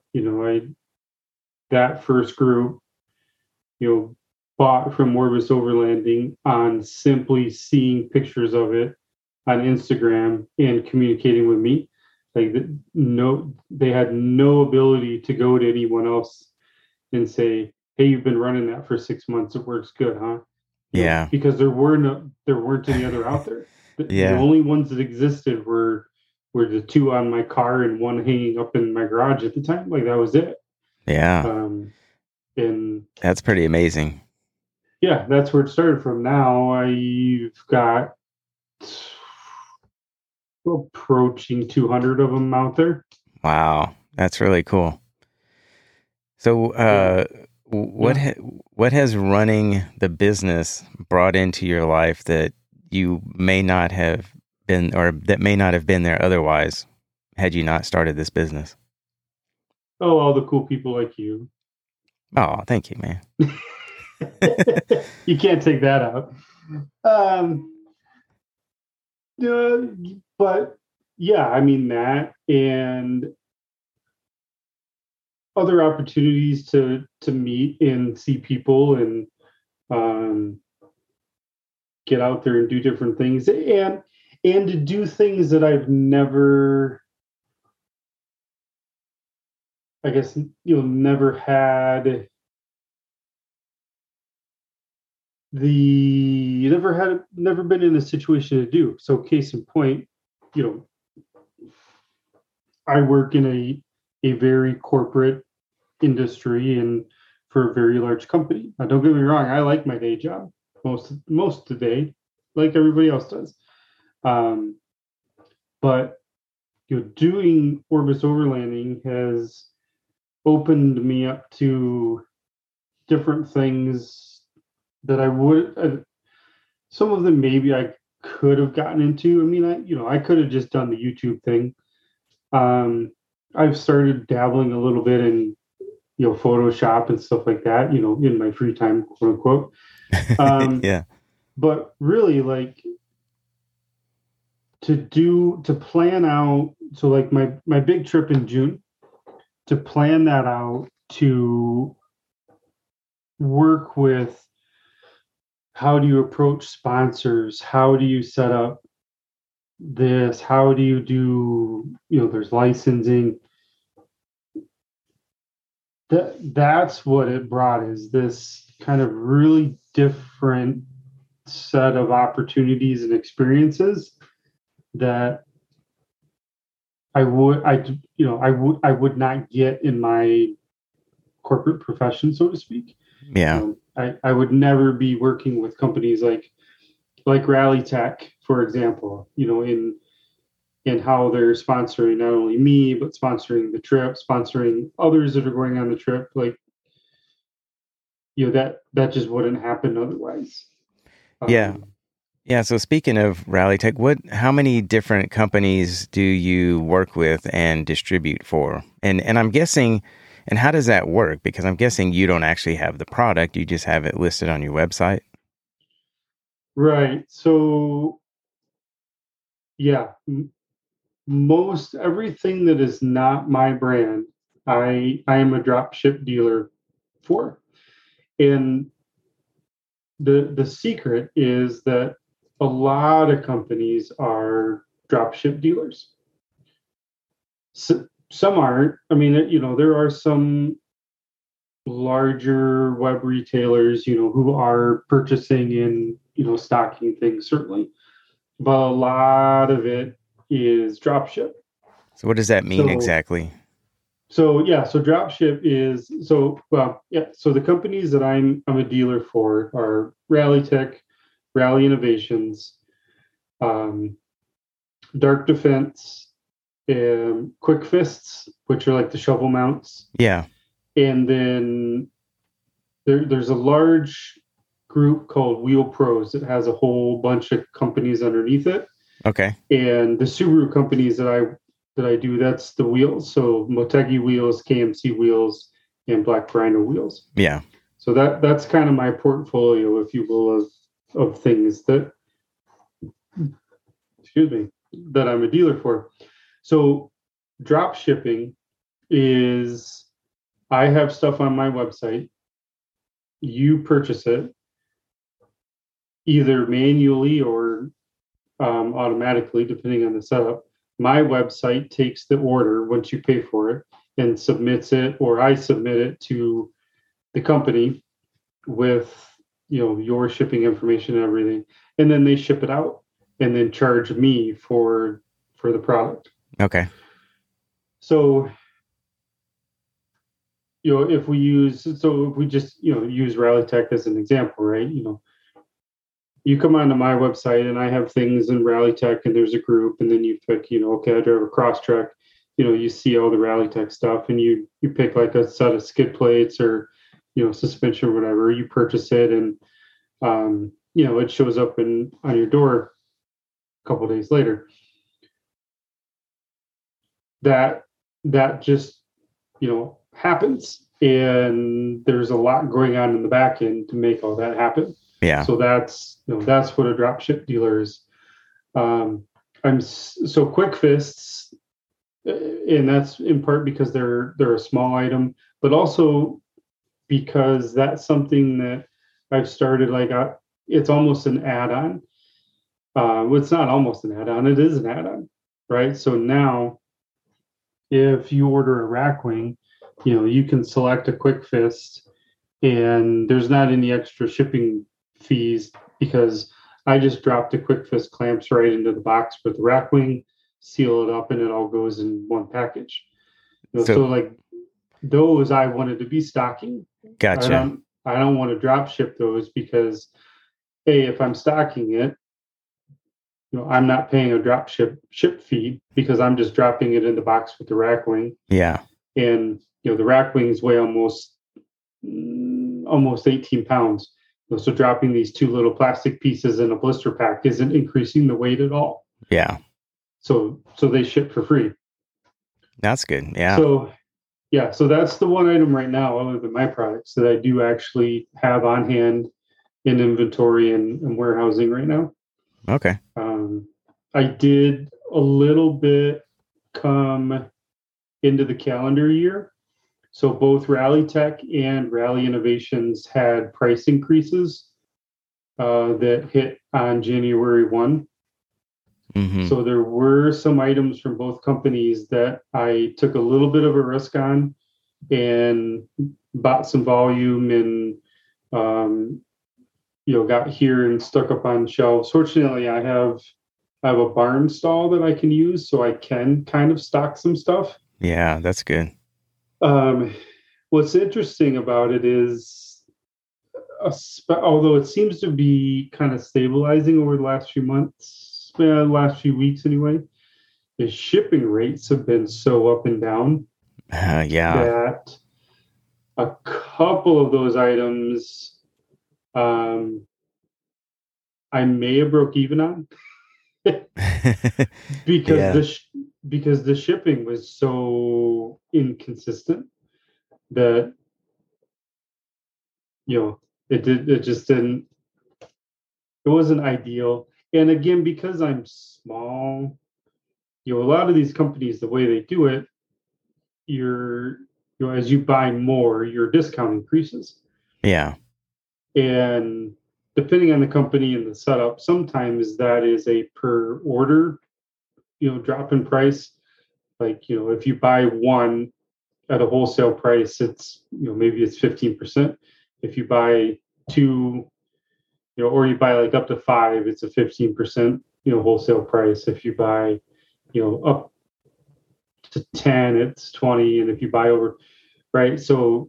That first group, bought from Orbis Overlanding on simply seeing pictures of it on Instagram and communicating with me. Like no, they had no ability to go to anyone else and say, "Hey, you've been running that for 6 months. It works good, huh?" Yeah. Because there weren't any other out there. The Yeah. only ones that existed were the two on my car and one hanging up in my garage at the time. Like that was it. Yeah. And That's pretty amazing. yeah, that's where it started from. Now I've got approaching 200 of them out there. Wow. That's really cool. So, what has running the business brought into your life that you may not have been, or that may not have been there otherwise, had you not started this business? Oh, all the cool people like you. Oh, thank you, man. You can't take that out. But yeah, I mean that, and other opportunities to meet and see people and get out there and do different things, and to do things that I've never, I guess, never had never been in a situation to do. So case in point, I work in a very corporate industry and for a very large company. Now, don't get me wrong, I like my day job most of the day, like everybody else does. But doing Orbis Overlanding has opened me up to different things that I would. Some of them maybe I could have gotten into. I mean, I could have just done the YouTube thing. I've started dabbling a little bit in Photoshop and stuff like that, in my free time, quote unquote. Yeah. But really, like, to plan out, so like my big trip in June, to plan that out, to work with, how do you approach sponsors, how do you set up this, how do you do, there's licensing. That's what it brought, is this kind of really different set of opportunities and experiences that I would not get in my corporate profession, so to speak. Yeah. I would never be working with companies like Rally Tech, for example, in how they're sponsoring not only me, but sponsoring the trip, sponsoring others that are going on the trip. Like, that just wouldn't happen otherwise. Yeah. Yeah. So speaking of Rally Tech, how many different companies do you work with and distribute for? And I'm guessing, and how does that work? Because I'm guessing you don't actually have the product, you just have it listed on your website. Right. So yeah, most everything that is not my brand, I am a drop ship dealer for. And the secret is that a lot of companies are drop ship dealers. So, some aren't. I mean, there are some larger web retailers, who are purchasing and, stocking things, certainly. But a lot of it is drop ship. So what does that mean exactly? So drop ship is, so the companies that I'm a dealer for are Rally Tech, Rally Innovations, Dark Defense, Quick Fists, which are like the shovel mounts. Yeah. And then there's a large group called Wheel Pros that has a whole bunch of companies underneath it. Okay. And the Subaru companies that that I do, that's the wheels. So Motegi wheels, KMC wheels, and Black Rhino wheels. Yeah. So that's kind of my portfolio, if you will, of things that, excuse me, that I'm a dealer for. So drop shipping is, I have stuff on my website. You purchase it either manually or automatically, depending on the setup. My website takes the order once you pay for it and submits it, or I submit it to the company with your shipping information and everything, and then they ship it out and then charge me for the product. Okay. So if we just use Rally Tech as an example, right? You come onto my website and I have things in Rally Tech, and there's a group, and then you pick, okay, I drive a Crosstrek. You see all the Rally Tech stuff, and you pick like a set of skid plates or suspension or whatever. You purchase it, and it shows up on your door a couple of days later. That just happens, and there's a lot going on in the back end to make all that happen. Yeah. So that's what a drop ship dealer is. So Quick Fists, and that's in part because they're a small item, but also because that's something that I've started. It's almost an add-on. Well, it's not almost an add-on; it is an add-on, right? So now, if you order a rack wing, you can select a Quick Fist, and there's not any extra shipping fees because I just dropped the Quick Fist clamps right into the box with the rack wing, seal it up, and it all goes in one package. So like those I wanted to be stocking. Gotcha. I don't want to drop ship those because, if I'm stocking it, I'm not paying a drop ship fee because I'm just dropping it in the box with the rack wing. Yeah. And the rack wings weigh almost 18 pounds. So dropping these two little plastic pieces in a blister pack isn't increasing the weight at all. Yeah. So they ship for free. That's good. Yeah. So that's the one item right now, other than my products, that I do actually have on hand in inventory and warehousing right now. Okay. I did a little bit come into the calendar year. So both Rally Tech and Rally Innovations had price increases that hit on January 1. Mm-hmm. So there were some items from both companies that I took a little bit of a risk on and bought some volume and, got here and stuck up on shelves. Fortunately, I have a barn stall that I can use, so I can kind of stock some stuff. Yeah, that's good. What's interesting about it is, although it seems to be kind of stabilizing over the last few months, last few weeks anyway, the shipping rates have been so up and down that a couple of those items I may have broke even on because the shipping was so inconsistent that it wasn't ideal. And again, because I'm small, a lot of these companies, the way they do it, as you buy more, your discount increases. Yeah. And depending on the company and the setup, sometimes that is a per order, drop in price. Like, if you buy one at a wholesale price, it's, maybe it's 15%. If you buy two, or you buy like up to 5, it's a 15%, wholesale price. If you buy, up to 10, it's 20. And if you buy over, right. So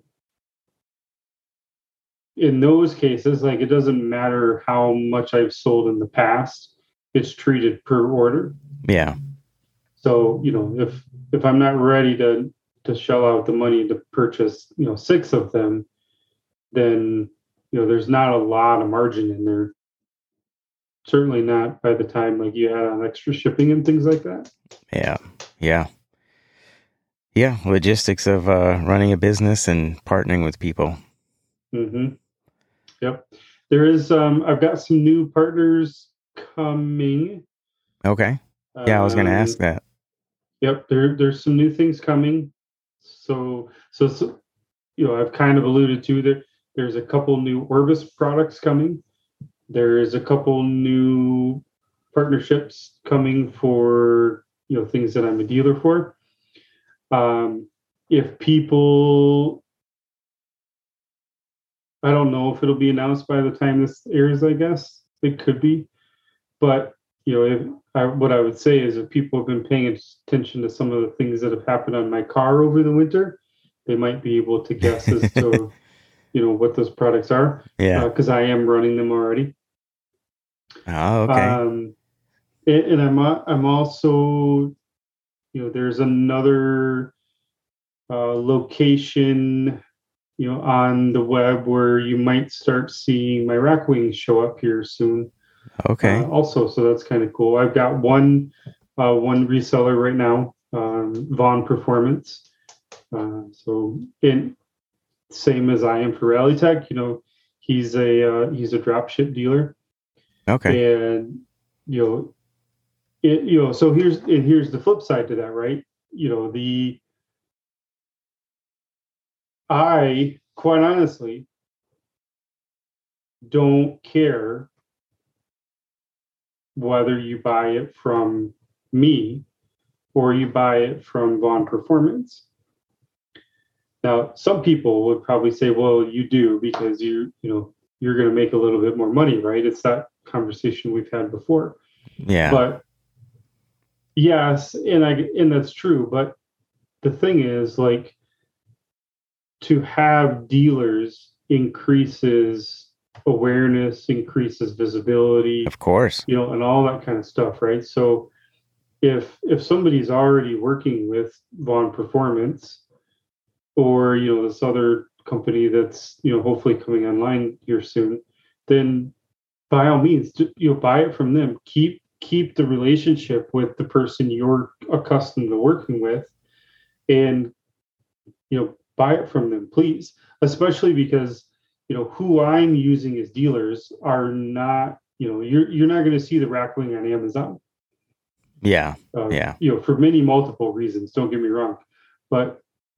in those cases, like, it doesn't matter how much I've sold in the past, it's treated per order. Yeah. So, if I'm not ready to shell out the money to purchase, 6 of them, then, there's not a lot of margin in there. Certainly not by the time like you add on extra shipping and things like that. Yeah. Yeah. Yeah. Logistics of running a business and partnering with people. Mm-hmm. Yep. There is, I've got some new partners coming. Okay. Yeah, I was going to ask Um, that. yep, there's some new things coming. So, I've kind of alluded to that there's a couple new Orbis products coming. There is a couple new partnerships coming for, things that I'm a dealer for. If people, I don't know if it'll be announced by the time this airs, I guess it could be. But what I would say is if people have been paying attention to some of the things that have happened on my car over the winter, they might be able to guess as to what those products are, Yeah. because I am running them already. Oh, okay. Um, and I'm also, there's another location, on the web where you might start seeing my rack wings show up here soon. Okay. Also, so that's kind of cool. I've got one reseller right now, Vaughn Performance. In same as I am for Rally Tech, he's a drop ship dealer, Okay. and you know so here's the flip side to that, right? The I quite honestly don't care whether you buy it from me or you buy it from Vaughn Performance. Now, some people would probably say, "Well, you do because you're going to make a little bit more money, right?" It's that conversation we've had before. Yeah. But yes, and that's true. But the thing is, like, to have dealers increases awareness, increases visibility, Of course. and all that kind of stuff, right? So if somebody's already working with Vaughn Performance or this other company that's hopefully coming online here soon, then by all means buy it from them. Keep the relationship with the person you're accustomed to working with, and buy it from them, please. Especially because who I'm using as dealers are not, you're not going to see the Rackwing on Amazon. Yeah. Yeah. For many multiple reasons. Don't get me wrong, but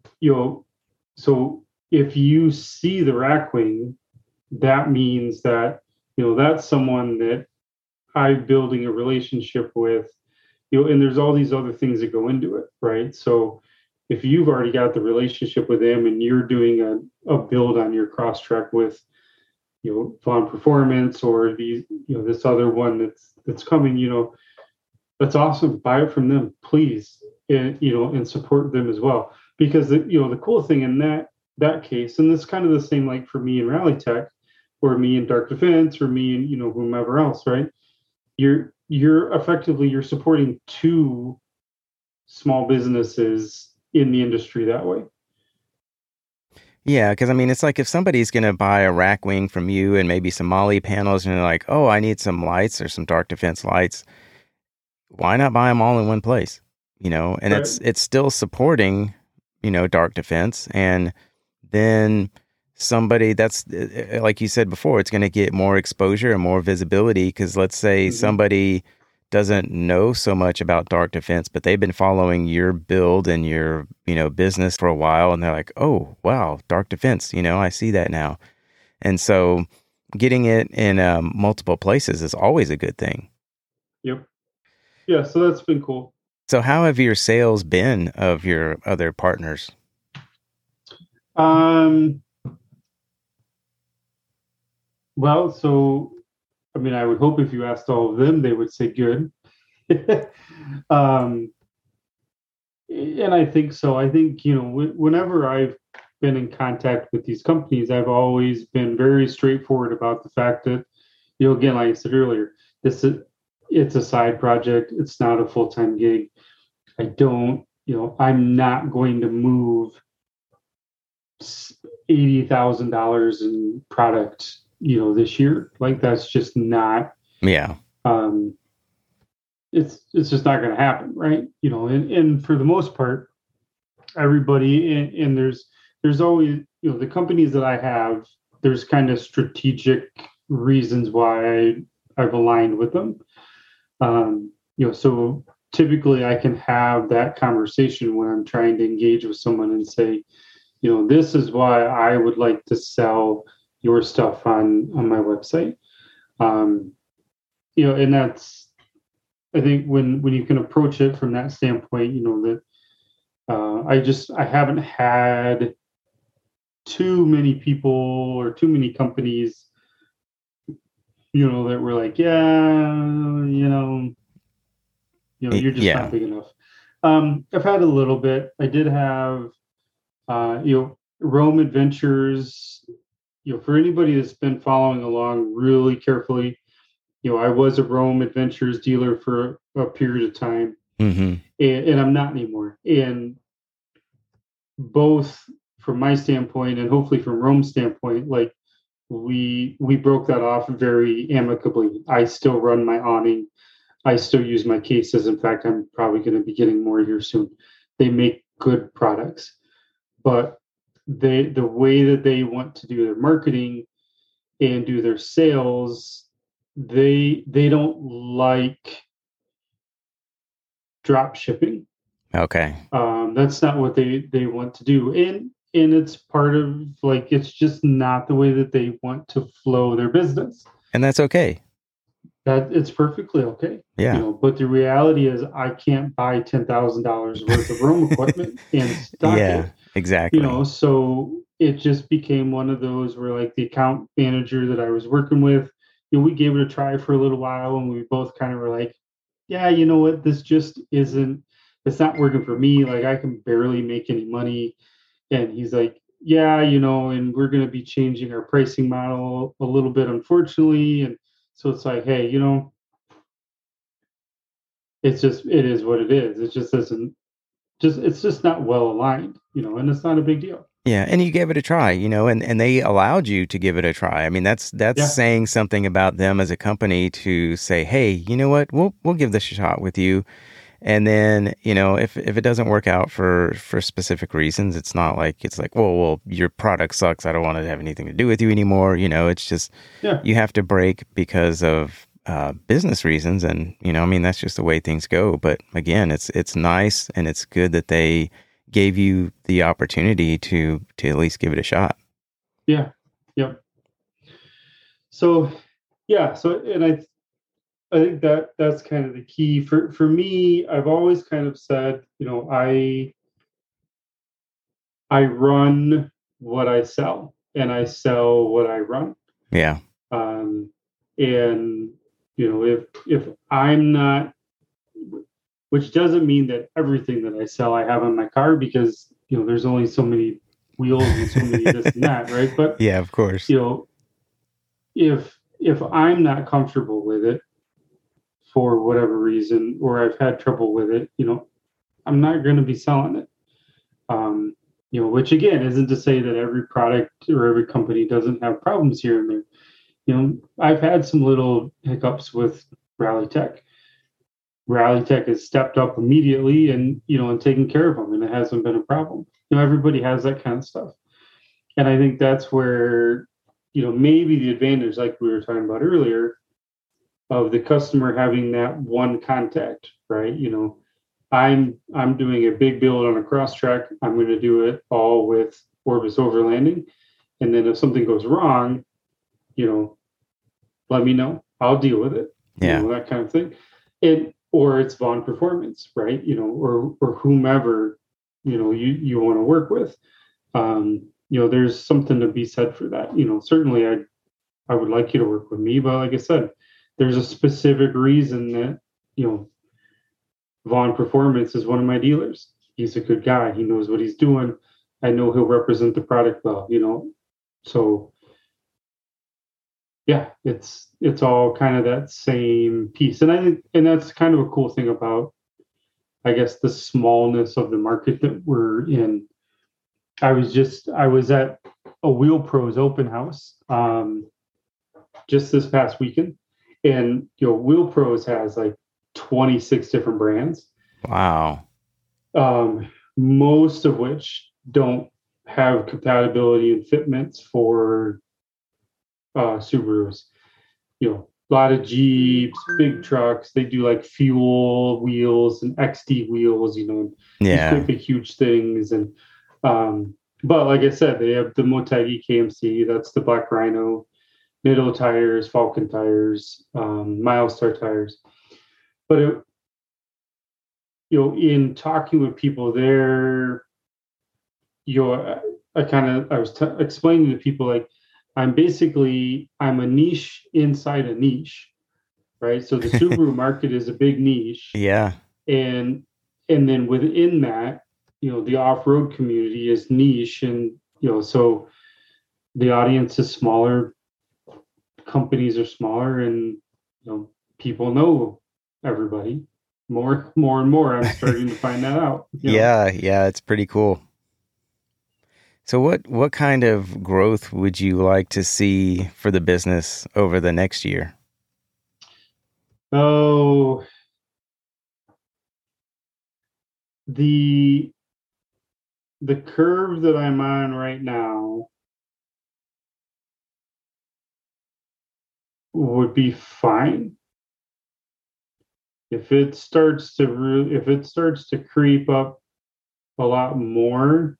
so if you see the Rackwing, that means that that's someone that I'm building a relationship with. And there's all these other things that go into it, right? So if you've already got the relationship with them and you're doing a build on your Crosstrek with Vaughn Performance or these this other one that's coming, that's awesome. Buy it from them, please, and support them as well. Because the cool thing in that case, and this is kind of the same like for me in Rally Tech, or me in Dark Defense, or me and whomever else, right? You're effectively you're supporting two small businesses in the industry that way. Yeah, because I mean, it's like if somebody's going to buy a rack wing from you and maybe some Molly panels, and they're like, "Oh, I need some lights or some dark defense lights," why not buy them all in one place? And Right. it's still supporting, dark defense, and then somebody that's like you said before, it's going to get more exposure and more visibility. Because let's say Mm-hmm. somebody doesn't know so much about dark defense, but they've been following your build and your, business for a while, and they're like, "Oh, wow, dark defense, I see that now." And so getting it in multiple places is always a good thing. Yep. Yeah. So that's been cool. So how have your sales been of your other partners? Um. Well, so I mean, I would hope if you asked all of them, they would say good. um. And I think so. I think whenever I've been in contact with these companies, I've always been very straightforward about the fact that again, like I said earlier, this is it's a side project. It's not a full time gig. I don't, I'm not going to move $80,000 in product, this year. Like that's just not. Yeah. Um, it's just not going to happen, right? And for the most part, everybody and there's always, the companies that I have, there's kind of strategic reasons why I've aligned with them. So typically I can have that conversation when I'm trying to engage with someone and say, this is why I would like to sell your stuff on my website. And that's, I think when you can approach it from that standpoint, that I haven't had too many people or too many companies, that were like, yeah, you're just not big enough. I've had a little bit. I did have, Rome Adventures. For anybody that's been following along really carefully, I was a Rome Adventures dealer for a period of time, and I'm not anymore. And both from my standpoint and hopefully from Rome's standpoint, like we broke that off very amicably. I still run my awning. I still use my cases. In fact, I'm probably going to be getting more here soon. They make good products, but the way that they want to do their marketing and do their sales, they don't like drop shipping. Okay. That's not what they want to do. And it's part of, like, it's just not the way that they want to flow their business. And that's okay. That it's perfectly okay. Yeah. But the reality is I can't buy $10,000 worth of Rome equipment and stock it. Exactly. So it just became one of those where, like, the account manager that I was working with, we gave it a try for a little while, and we both kind of were like, yeah, you know what, this just isn't, it's not working for me. Like, I can barely make any money. And he's like, yeah, and we're going to be changing our pricing model a little bit, unfortunately. And so it's like, hey, it is what it is. It just doesn't, it's just not well aligned, and it's not a big deal. Yeah, and you gave it a try, and they allowed you to give it a try. I mean, that's saying something about them as a company to say, hey, you know what, we'll give this a shot with you. And then, if it doesn't work out for specific reasons, it's not like, it's like, well, your product sucks, I don't want to have anything to do with you anymore. It's just, you have to break because of business reasons. And, that's just the way things go. But again, it's nice and it's good that they gave you the opportunity to at least give it a shot. Yeah. Yep. So, and I think that's kind of the key for me. I've always kind of said, I run what I sell and I sell what I run. Yeah. And if I'm not, which doesn't mean that everything that I sell I have on my car, because there's only so many wheels and so many this and that, right? But yeah, of course. If I'm not comfortable with it for whatever reason, or I've had trouble with it, I'm not going to be selling it. Which again isn't to say that every product or every company doesn't have problems here and there. I've had some little hiccups with Rallytech. Rallytech has stepped up immediately and taken care of them, and it hasn't been a problem. Everybody has that kind of stuff, and I think that's where maybe the advantage, like we were talking about earlier, of the customer having that one contact, right? I'm doing a big build on a Crosstrek. I'm going to do it all with Orbis Overlanding, and then if something goes wrong, let me know. I'll deal with it. Yeah, that kind of thing. Or it's Vaughn Performance, right? Or whomever you want to work with. There's something to be said for that. Certainly I would like you to work with me, but like I said, there's a specific reason that Vaughn Performance is one of my dealers. He's a good guy. He knows what he's doing. I know he'll represent the product well. So yeah, it's all kind of that same piece. And I think, and that's kind of a cool thing about, I guess, the smallness of the market that we're in. I was at a Wheel Pros open house just this past weekend, and Wheel Pros has like 26 different brands. Wow. Most of which don't have compatibility and fitments for Subarus. You know, a lot of Jeeps, big trucks. They do like fuel wheels and XD wheels. You know, these great big huge things. And but like I said, they have the Motegi KMC. That's the Black Rhino, Nitto tires, Falcon tires, Milestar tires. But it, you know, in talking with people there, you know, I was explaining to people like I'm a niche inside a niche, right? So the Subaru market is a big niche, Yeah. and then within that, you know, the off-road community is niche, and you know, so the audience is smaller, companies are smaller, and you know, people know everybody more and more. I'm starting to find that out. Yeah, it's pretty cool. So what kind of growth would you like to see for the business over the next year? Oh, the curve that I'm on right now would be fine. If it starts to creep up a lot more,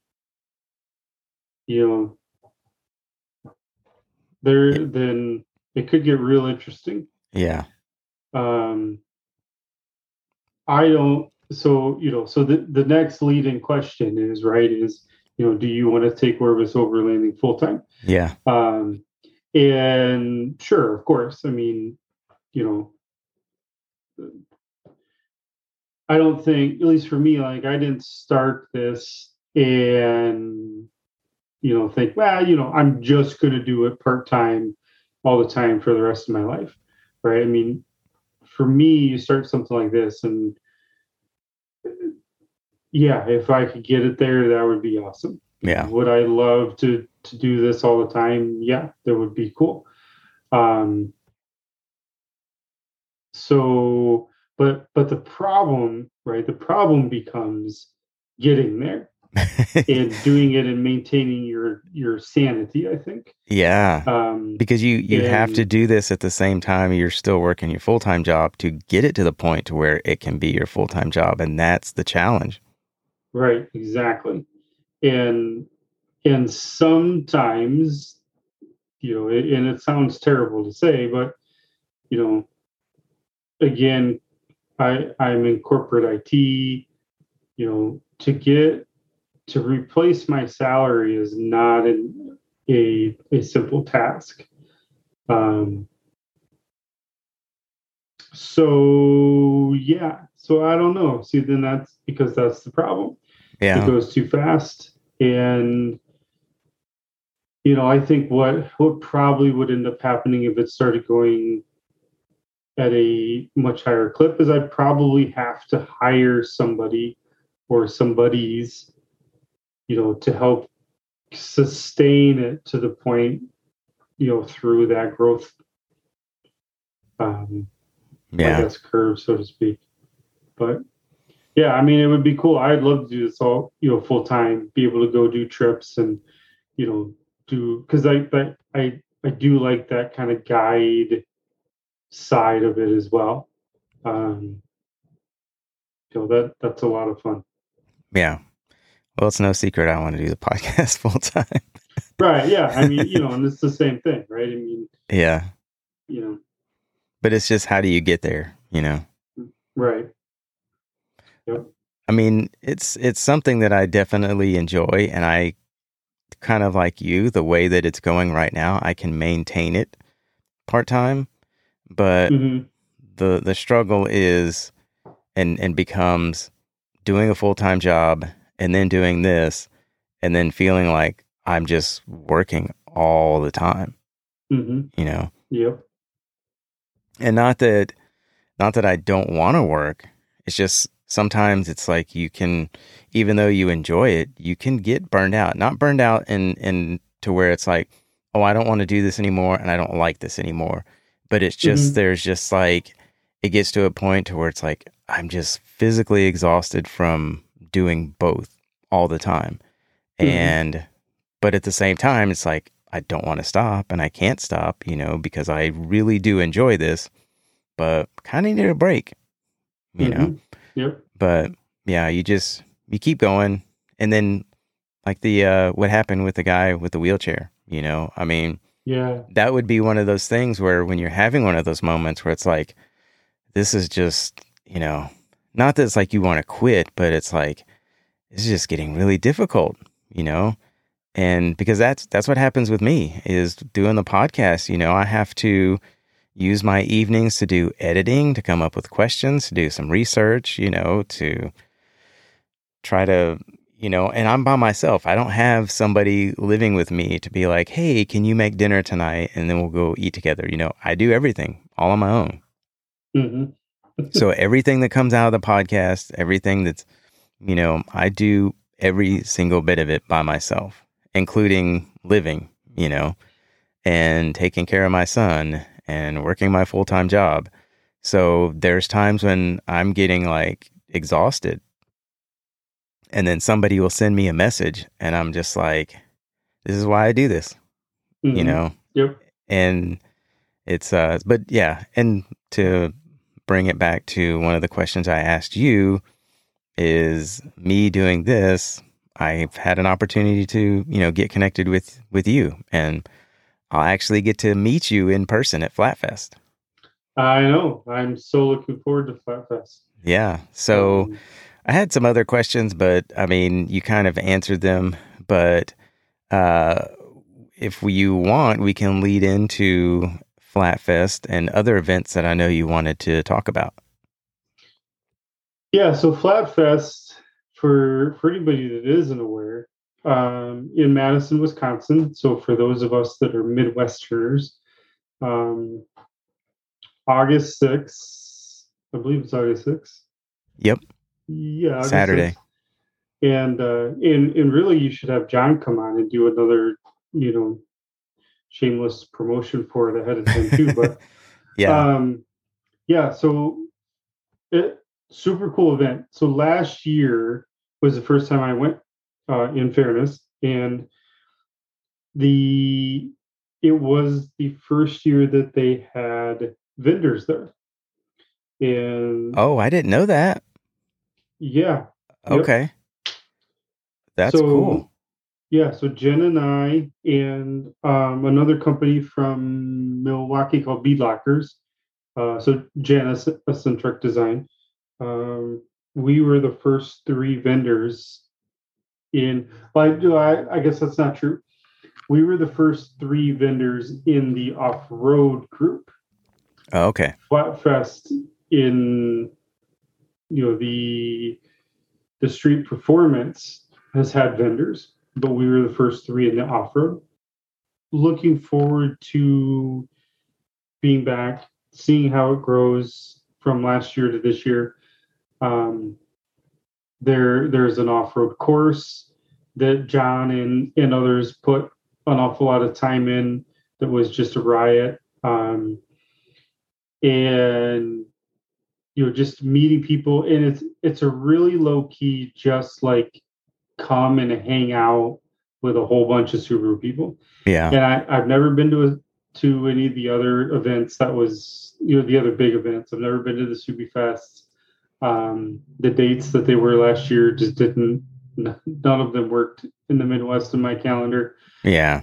you know, then it could get real interesting. Yeah. I don't. So you know, so the next leading question is you know, do you want to take Orbis Overlanding full time? Yeah. And sure, of course. I mean, you know, I don't think, at least for me, like I didn't start this and you know think, well, you know, I'm just going to do it part time all the time for the rest of my life, right? I mean, for me, you start something like this, and yeah, if I could get it there, that would be awesome. Yeah. Would I love to do this all the time? Yeah, that would be cool. So, but the problem, right? The problem becomes getting there and doing it and maintaining your sanity, I think. Yeah. Because you have to do this at the same time you're still working your full-time job to get it to the point to where it can be your full-time job, and that's the challenge. Right, exactly. And sometimes, you know, and it sounds terrible to say, but you know, again, I'm in corporate IT, you know, to replace my salary is not a simple task. So yeah, so I don't know. See, then that's because that's the problem. Yeah. It goes too fast. And you know, I think what probably would end up happening if it started going at a much higher clip is I'd probably have to hire somebody or somebody's, you know, to help sustain it to the point, you know, through that growth, I guess, curve, so to speak. But yeah, I mean, it would be cool. I'd love to do this all, you know, full time, be able to go do trips and, you know, because I do like that kind of guide side of it as well. You know, that's a lot of fun. Yeah. Well, it's no secret I want to do the podcast full time. Right. Yeah. I mean, you know, and it's the same thing, right? I mean, yeah. You know, but it's just, how do you get there? You know? Right. Yep. I mean, it's something that I definitely enjoy, and I kind of like you, the way that it's going right now, I can maintain it part-time, but the struggle is and becomes doing a full-time job and then doing this and then feeling like I'm just working all the time. You know? Yep. And not that I don't want to work. It's just sometimes it's like you can, even though you enjoy it, you can get burned out. Not burned out and to where it's like, oh, I don't want to do this anymore and I don't like this anymore. But it's just, there's just like, it gets to a point to where it's like, I'm just physically exhausted from doing both all the time. And, but at the same time, it's like, I don't want to stop and I can't stop, because I really do enjoy this, but kind of need a break, Yep. But yeah, you keep going. And then like what happened with the guy with the wheelchair, I mean, Yeah. that would be one of those things where when you're having one of those moments where it's like, this is just, not that it's like you want to quit, but it's like, it's just getting really difficult, and because that's what happens with me is doing the podcast. I have to use my evenings to do editing, to come up with questions, to do some research, to try to, and I'm by myself. I don't have somebody living with me to be like, hey, can you make dinner tonight? And then we'll go eat together. I do everything all on my own. So everything that comes out of the podcast, everything that's, I do every single bit of it by myself, including living, and taking care of my son and working my full-time job. So there's times when I'm getting like exhausted, and then somebody will send me a message and I'm just like, this is why I do this, Yep. And it's, but yeah. And to bring it back to one of the questions I asked you is me doing this. I've had an opportunity to, get connected with you, and I'll actually get to meet you in person at Flatfest. I know. I'm so looking forward to Flatfest. Yeah. So I had some other questions, but I mean, you kind of answered them. But if you want, we can lead into Flatfest and other events that I know you wanted to talk about. Yeah, so Flatfest, for anybody that isn't aware, in Madison, Wisconsin. So for those of us that are Midwesterners, August 6th, I believe it's August 6th. Yep. Yeah, August Saturday. 6th. And really, you should have John come on and do another, shameless promotion for it ahead of time too. But yeah, so super cool event. So last year was the first time I went, in fairness, and it was the first year that they had vendors there. And I didn't know that. Yeah. Okay. Yep. That's cool. Yeah, so Jen and I and another company from Milwaukee called Bead Lockers. So Jen, Eccentric Design. We were the first three vendors in. I guess that's not true. We were the first three vendors in the off-road group. Oh, okay. Flatfest in the street performance has had vendors, but we were the first three in the off-road. Looking forward to being back, seeing how it grows from last year to this year. There's an off-road course that John and others put an awful lot of time in that was just a riot. And just meeting people, and it's a really low-key, just like come and hang out with a whole bunch of Subaru people. Yeah. And I've never been to any of the other events. That was the other big events. I've never been to the Subi Fest. The dates that they were last year just didn't. None of them worked in the Midwest in my calendar. Yeah.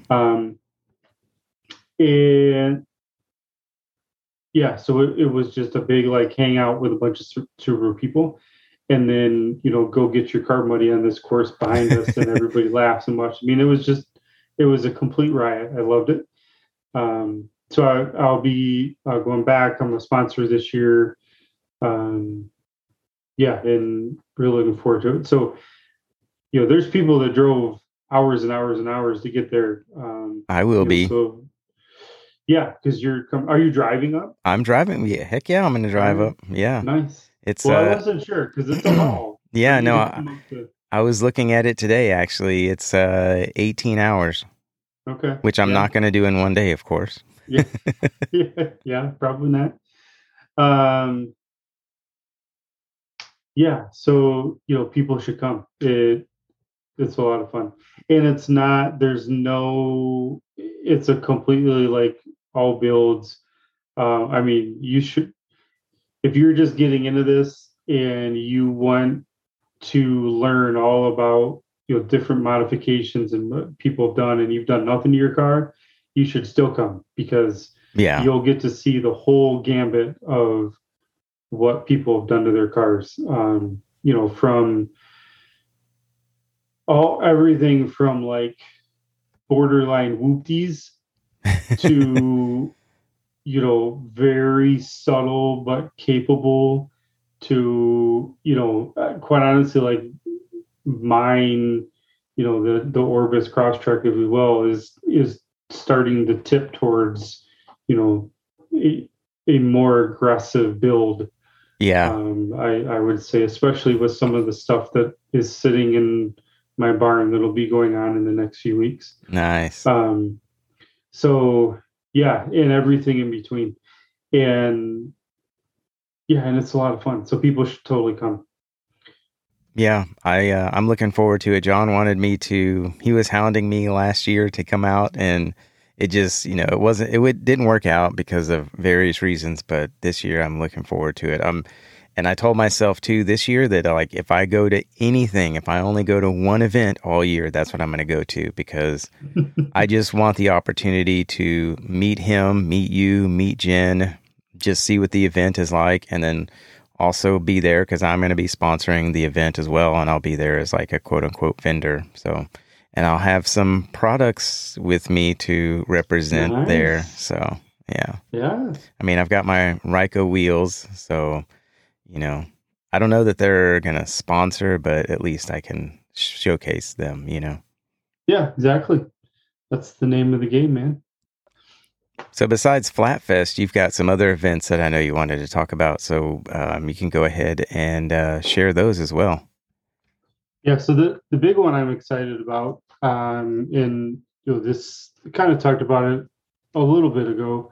And yeah, so it was just a big like hang out with a bunch of Subaru people, and then go get your car muddy on this course behind us, and everybody laughs and watch. I mean, it was a complete riot. I loved it. So I'll be going back. I'm a sponsor this year. Yeah, and really looking forward to it. So, there's people that drove hours and hours and hours to get there. I will be. So, yeah, because are you driving up? I'm driving. Yeah, heck yeah, I'm going to drive up. Yeah. Nice. It's. Well, I wasn't sure because it's a haul. Yeah, no, I was looking at it today. Actually, it's 18 hours. Okay. Which I'm not going to do in one day, of course. Yeah. Yeah, probably not. Um, yeah, so people should come. It's a lot of fun, and it's not. There's no. It's a completely like all builds. I mean, you should if you're just getting into this and you want to learn all about different modifications and what people have done, and you've done nothing to your car, you should still come because Yeah. you'll get to see the whole gambit of what people have done to their cars. From everything from like borderline whoopties to very subtle but capable to quite honestly, like mine, the Orbis Crosstrek, if you will, is starting to tip towards you know a, a more aggressive build. Yeah. I would say, especially with some of the stuff that is sitting in my barn that'll be going on in the next few weeks. Nice. So yeah, and everything in between. And yeah, and it's a lot of fun. So people should totally come. Yeah, I'm looking forward to it. John wanted me to. He was hounding me last year to come out, and it just, didn't work out because of various reasons. But this year, I'm looking forward to it. And I told myself too this year that like if I go to anything, if I only go to one event all year, that's what I'm going to go to because I just want the opportunity to meet him, meet you, meet Jen, just see what the event is like, and then also be there because I'm going to be sponsoring the event as well, and I'll be there as like a quote unquote vendor. So, and I'll have some products with me to represent there. Nice. So, yeah. Yeah. I mean, I've got my Ryko wheels, so you know, I don't know that they're going to sponsor, but at least I can showcase them. Yeah, exactly. That's the name of the game, man. So besides Flatfest, you've got some other events that I know you wanted to talk about. So you can go ahead and share those as well. Yeah, so the big one I'm excited about, and this kind of talked about it a little bit ago,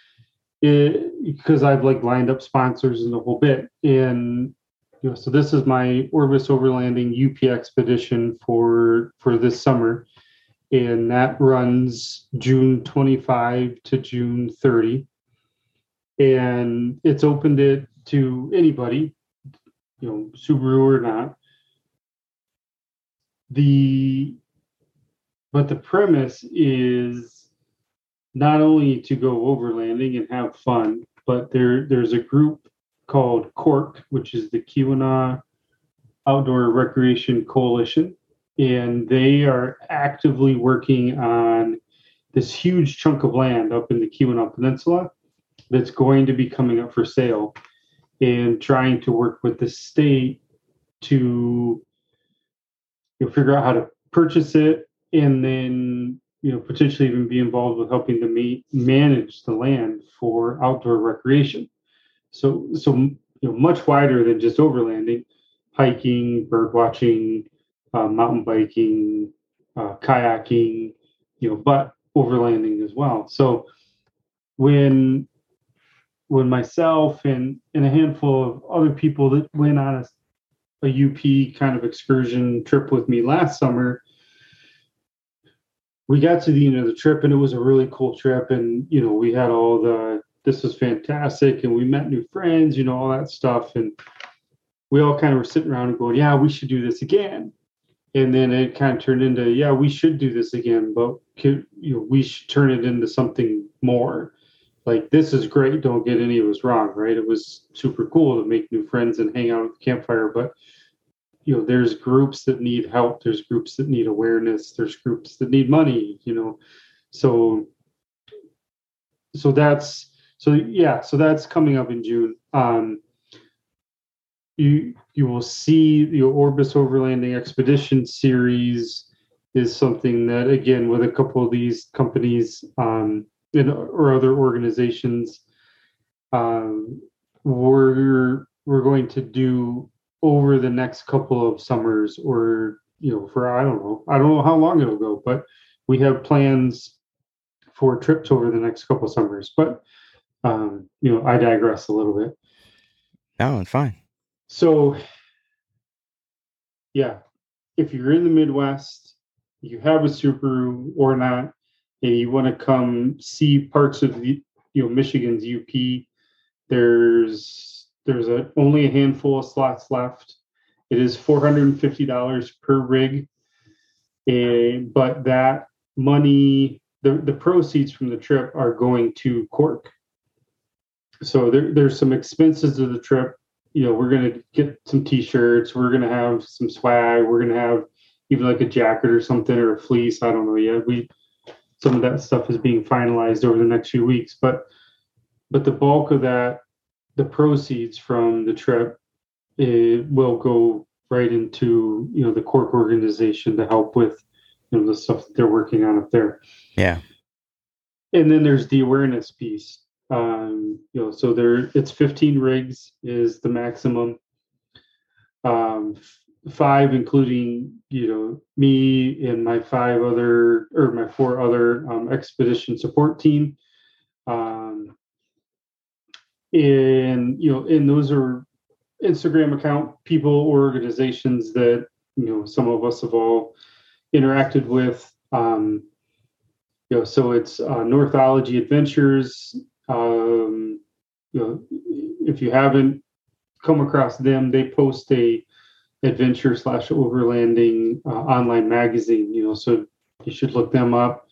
because I've like lined up sponsors and the whole bit, and so this is my Orbis Overlanding UP expedition for this summer, and that runs June 25 to June 30, and it's opened it to anybody, Subaru or not. The But the premise is not only to go overlanding and have fun, but there's a group called Cork, which is the Keweenaw Outdoor Recreation Coalition, and they are actively working on this huge chunk of land up in the Keweenaw Peninsula that's going to be coming up for sale, and trying to work with the state to figure out how to purchase it, and then potentially even be involved with helping to manage the land for outdoor recreation. So much wider than just overlanding, hiking, bird watching, mountain biking, kayaking, but overlanding as well. So when myself and a handful of other people that went on a UP kind of excursion trip with me last summer, we got to the end of the trip, and it was a really cool trip. And we had this was fantastic, and we met new friends, all that stuff. And we all kind of were sitting around and going, yeah, we should do this again. And then it kind of turned into, yeah, we should do this again, but we should turn it into something more. Like, this is great, don't get any of us wrong, right? It was super cool to make new friends and hang out at the campfire, but there's groups that need help, there's groups that need awareness, there's groups that need money, so that's coming up in June. You will see the Orbis Overlanding Expedition series is something that, again, with a couple of these companies or other organizations, we're going to do over the next couple of summers, or for I don't know how long it'll go, but we have plans for trips over the next couple of summers. But I digress a little bit. No, it's fine. So, yeah, if you're in the Midwest, you have a Subaru or not, and you want to come see parts of the, Michigan's UP, there's only a handful of slots left. It is $450 per rig, but that money, the proceeds from the trip are going to Cork. So there's some expenses of the trip. We're going to get some T-shirts. We're going to have some swag. We're going to have even like a jacket or something, or a fleece. I don't know yet. Some of that stuff is being finalized over the next few weeks. But the bulk of that, the proceeds from the trip, it will go right into the Cork organization to help with the stuff that they're working on up there. Yeah. And then there's the awareness piece. So it's 15 rigs is the maximum. 5, including me and my 4 other expedition support team. And those are Instagram account people or organizations that some of us have all interacted with. So it's Northology Adventures. If you haven't come across them, they post a adventure/overlanding online magazine. So you should look them up.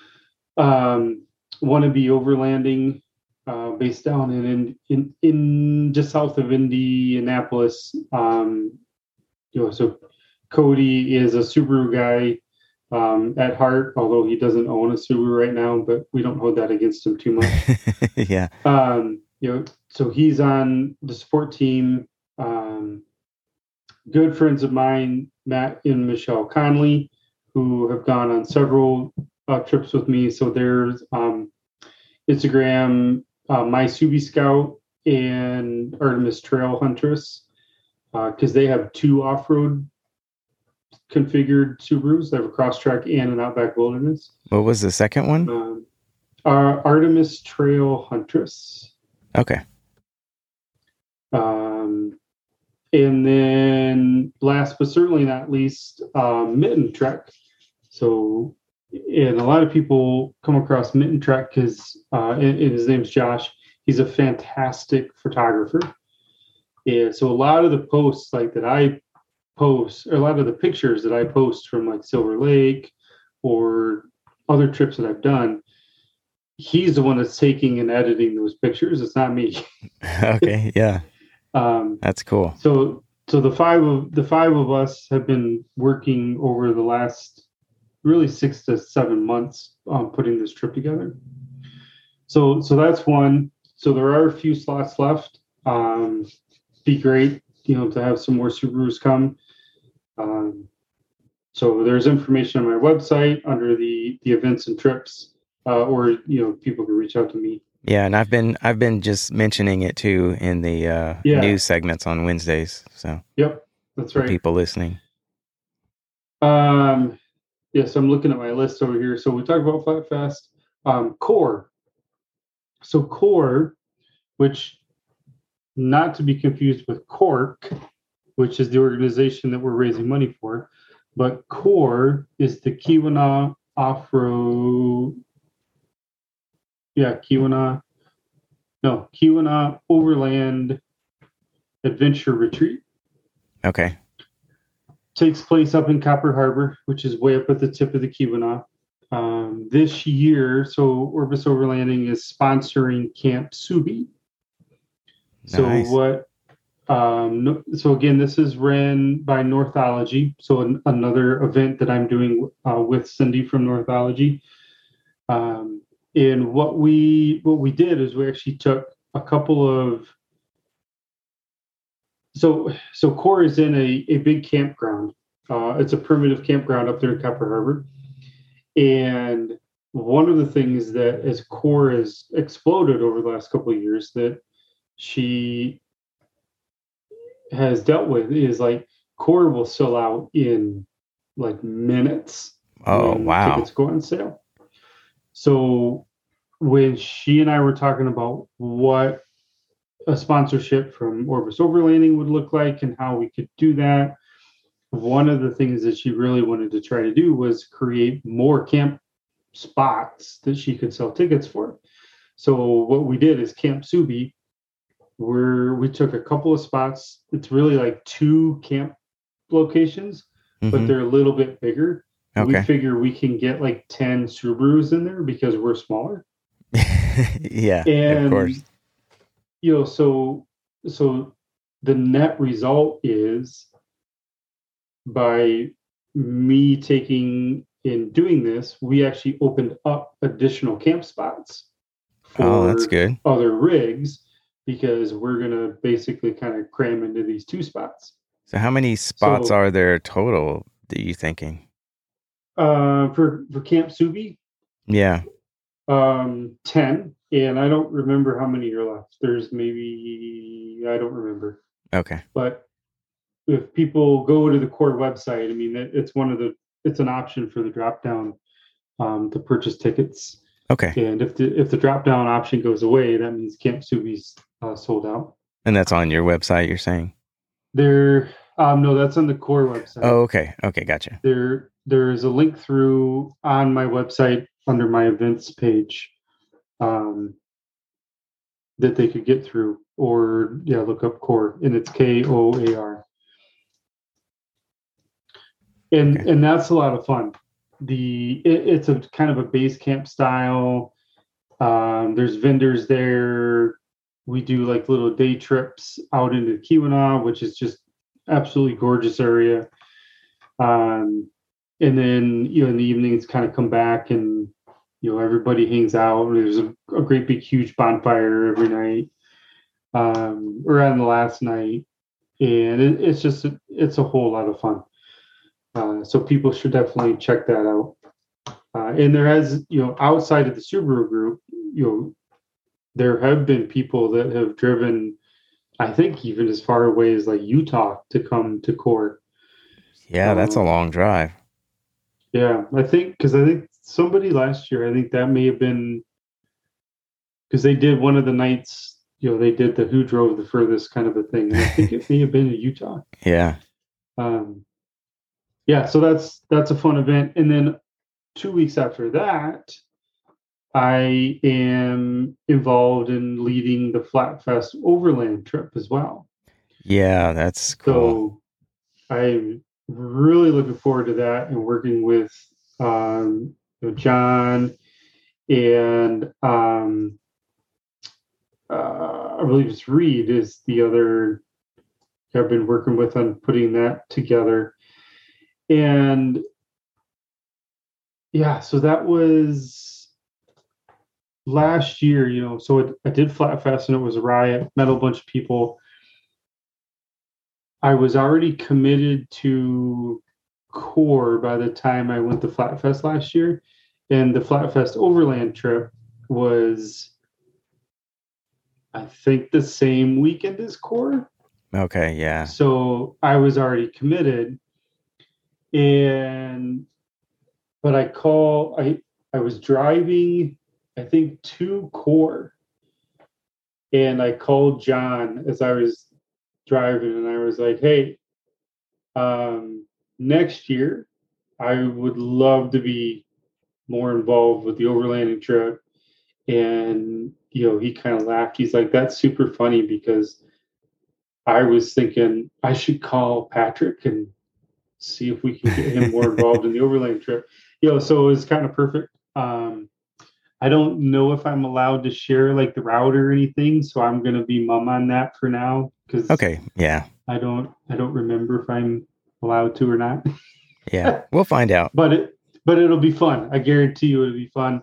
Wannabe Overlanding, based down in just south of Indianapolis. So Cody is a Subaru guy at heart, although he doesn't own a Subaru right now, but we don't hold that against him too much. Yeah. So he's on the support team. Good friends of mine, Matt and Michelle Conley, who have gone on several trips with me. So there's Instagram, My Subi Scout and Artemis Trail Huntress, because they have 2 off-road configured Subarus. They have a Crosstrek and an Outback Wilderness. What was the second one? Artemis Trail Huntress. Okay. And then last but certainly not least, Mitten Trek. So, and a lot of people come across Mitten Trek because and his name's Josh. He's a fantastic photographer. And so a lot of the posts that I post, or a lot of the pictures that I post from Silver Lake or other trips that I've done, he's the one that's taking and editing those pictures. It's not me. Okay. Yeah. That's cool. So the five of us have been working over the last really 6 to 7 months on putting this trip together. So that's one. So there are a few slots left. Be great, to have some more Subarus come. So there's information on my website under the events and trips, or people can reach out to me. Yeah, and I've been just mentioning it too in the news segments on Wednesdays. So yep, that's right. For people listening. Yes, I'm looking at my list over here. So we talked about Flat Fest, Core. So Core, which not to be confused with Cork, which is the organization that we're raising money for, but Core is the Keweenaw Off-Road. Yeah, Keweenaw Overland Adventure Retreat. Okay. Takes place up in Copper Harbor, which is way up at the tip of the Keweenaw. This year, so Orbis Overlanding is sponsoring Camp Subi. Nice. So again, this is ran by Northology. So another event that I'm doing with Cindy from Northology. And what we did is we actually took a couple of. So Core is in a big campground. It's a primitive campground up there in Copper Harbor. And one of the things that as Core has exploded over the last couple of years that she has dealt with is Core will sell out in minutes. Oh, wow. Tickets go on sale. So when she and I were talking about what a sponsorship from Orbis Overlanding would look like and how we could do that, one of the things that she really wanted to try to do was create more camp spots that she could sell tickets for. So what we did is Camp Subi, where we took a couple of spots. It's really like 2 camp locations, but they're a little bit bigger. Okay. We figure we can get like 10 Subarus in there because we're smaller. Yeah, and, of course. So the net result is, by me taking and doing this, we actually opened up additional camp spots for that's good. Other rigs, because we're going to basically kind of cram into these 2 spots. So how many spots are there total, are you thinking? For Camp Subi? Yeah. 10, and I don't remember how many are left. There's maybe, I don't remember. Okay. But if people go to the Core website, I mean, it's an option for the drop down to purchase tickets. Okay. And if the drop down option goes away, that means Camp Subi's sold out. And that's on your website, you're saying? No, that's on the Core website. Oh, okay. Okay, gotcha. There's a link through on my website under my events page that they could get through, or look up Core, and it's KOAR. And that's a lot of fun. It's a kind of a base camp style. There's vendors there. We do like little day trips out into Keweenaw, which is just absolutely gorgeous area. And then in the evenings, kind of come back and everybody hangs out. There's a great big huge bonfire every night, or on the last night, and it's a whole lot of fun. So people should definitely check that out. And there has, outside of the Subaru group, there have been people that have driven, I think, even as far away as like Utah to come to Core. Yeah, that's a long drive. Yeah, I think somebody last year, I think that may have been, because they did one of the nights, they did the who drove the furthest kind of a thing. And I think it may have been in Utah. Yeah. Yeah, so that's a fun event. And then 2 weeks after that, I am involved in leading the Flatfest Overland trip as well. Yeah, that's cool. So I'm really looking forward to that, and working with John and I believe it's Reed is the other I've been working with on putting that together. And yeah, so that was last year, so I did Flatfest and it was a riot, met a bunch of people. I was already committed to Core by the time I went to Flatfest last year. And the Flatfest Overland trip was, I think, the same weekend as Core. Okay, yeah. So I was already committed. But I was driving, I think, to Core, and I called John as I was driving, and I was like, hey, next year I would love to be more involved with the overlanding trip. And he kind of laughed. He's like, that's super funny, because I was thinking I should call Patrick and see if we can get him more involved in the overland trip. So it was kind of perfect. I don't know if I'm allowed to share like the route or anything, so I'm going to be mum on that for now. Okay, yeah. I don't remember if I'm allowed to or not. Yeah, we'll find out. But it'll be fun. I guarantee you it'll be fun.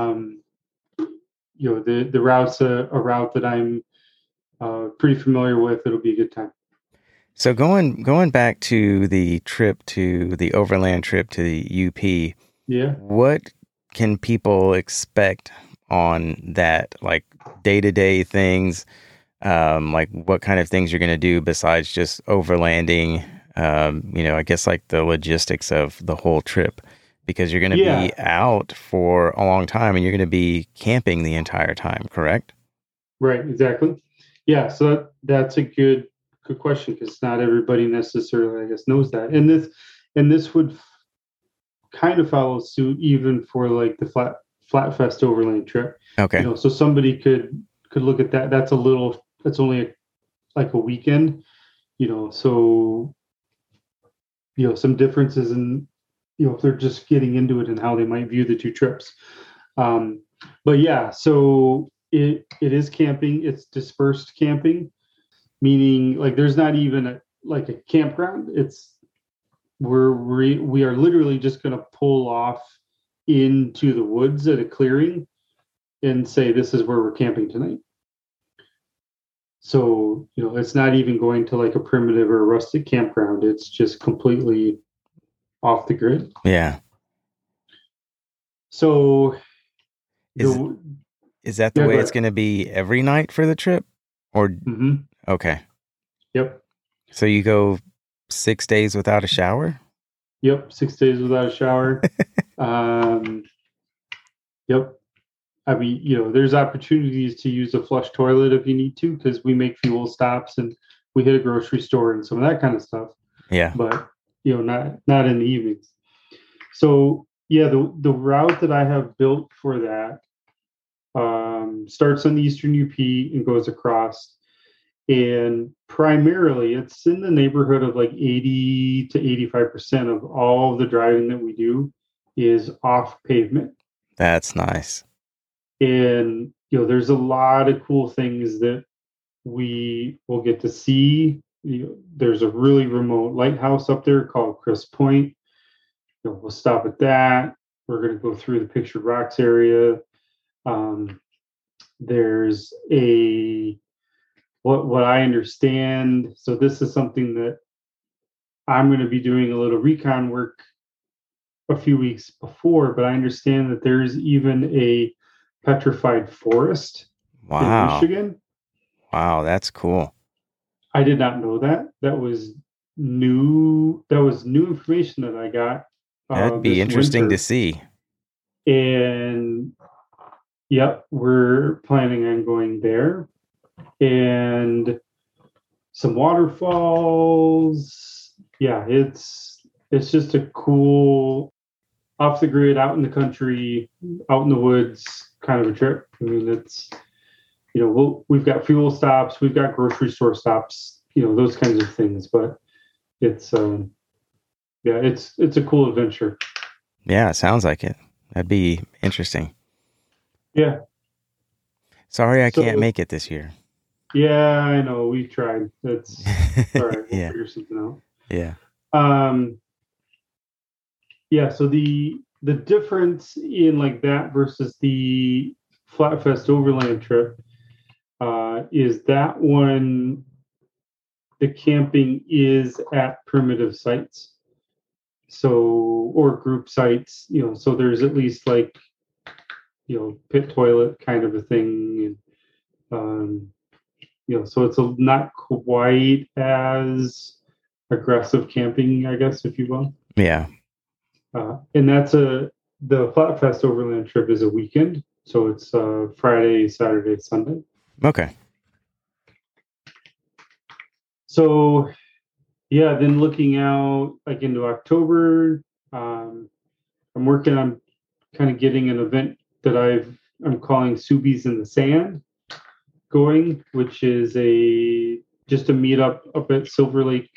The route's a route that I'm pretty familiar with. It'll be a good time. So going back to the overland trip to the UP, yeah, what can people expect on that? Like day-to-day things, like what kind of things you're going to do besides just overlanding? I guess like the logistics of the whole trip, because you're going to be out for a long time and you're going to be camping the entire time, correct? Right, exactly. Yeah, so that's a good question, because not everybody necessarily, I guess, knows that. And this would kind of follow suit even for like the Flatfest overland trip. Okay. So somebody could look at that. That's only like a weekend. So some differences in if they're just getting into it and how they might view the two trips. But yeah, so it is camping. It's dispersed camping, meaning like there's not even a campground. We are literally just going to pull off into the woods at a clearing and say, this is where we're camping tonight. So, it's not even going to like a primitive or a rustic campground. It's just completely off the grid. Yeah. So is that the way it's going to be every night for the trip? Or Okay. Yep. So you go 6 days without a shower? Yep, 6 days without a shower. Yep. I mean, there's opportunities to use a flush toilet if you need to, because we make fuel stops and we hit a grocery store and some of that kind of stuff. Yeah. But not in the evenings. So yeah, the route that I have built for that starts on the Eastern UP and goes across. And primarily, it's in the neighborhood of like 80 to 85% of all the driving that we do is off pavement. That's nice. And, there's a lot of cool things that we will get to see. There's a really remote lighthouse up there called Crisp Point. We'll stop at that. We're going to go through the Pictured Rocks area. There's what I understand. So this is something that I'm going to be doing a little recon work a few weeks before, but I understand that there's even a petrified forest in Michigan. Wow, that's cool. I did not know that. That was new information that I got. That'd be interesting winter. To see. And yep, we're planning on going there. And some waterfalls. Yeah, it's just a cool off the grid, out in the country, out in the woods kind of a trip. I mean, it's we've got fuel stops, we've got grocery store stops, those kinds of things. But it's it's a cool adventure. Yeah, it sounds like it. That'd be interesting. Yeah. Sorry, I can't make it this year. Yeah, I know. We've tried. That's all right. We'll Yeah. figure something out. Yeah. Yeah. So the difference in like that versus the Flatfest Overland trip is that one, the camping is at primitive sites. So, or group sites, so there's at least like, pit toilet kind of a thing. And, so it's not quite as aggressive camping, I guess, if you will. Yeah. And the Flatfest Overland trip is a weekend. So it's Friday, Saturday, Sunday. Okay. So, yeah, then looking out like into October, I'm working on kind of getting an event that I'm calling Subies in the Sand going, which is just a meetup up at Silver Lake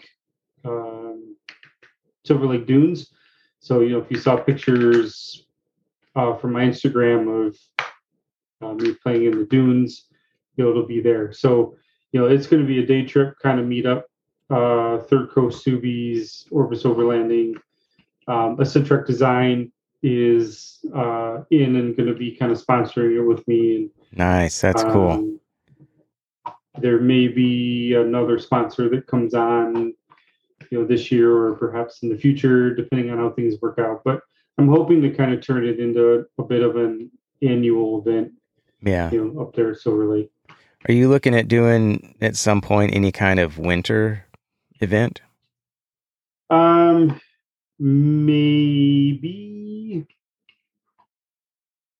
Dunes. So, if you saw pictures from my Instagram of me playing in the dunes, it'll be there. So, it's going to be a day trip kind of meetup. Third Coast Subies, Orbis Overlanding, Eccentric Design is in and going to be kind of sponsoring it with me. And, nice, that's cool. There may be another sponsor that comes on, this year or perhaps in the future, depending on how things work out. But I'm hoping to kind of turn it into a bit of an annual event. Yeah, up there at Silver Lake. Are you looking at doing at some point any kind of winter event? Maybe.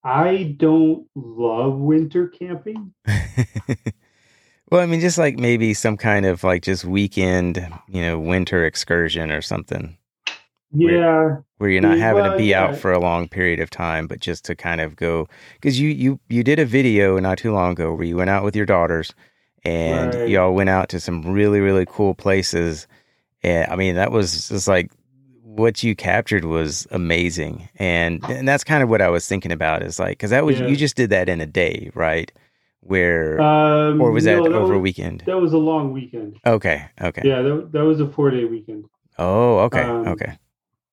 I don't love winter camping. Well, I mean, just like maybe some kind of like just weekend, winter excursion or something where Yeah. where you're not having to Well, be out yeah. for a long period of time, but just to kind of go because you did a video not too long ago where you went out with your daughters and Right. y'all went out to some really, really cool places. And I mean, that was just like what you captured was amazing. And that's kind of what I was thinking about is like, because that was, you Yeah. just did that in a day, right? Where, or was that No, over a weekend? that was a long weekend. Okay. Okay. Yeah, that was a 4-day weekend. Oh, okay. Um, Okay.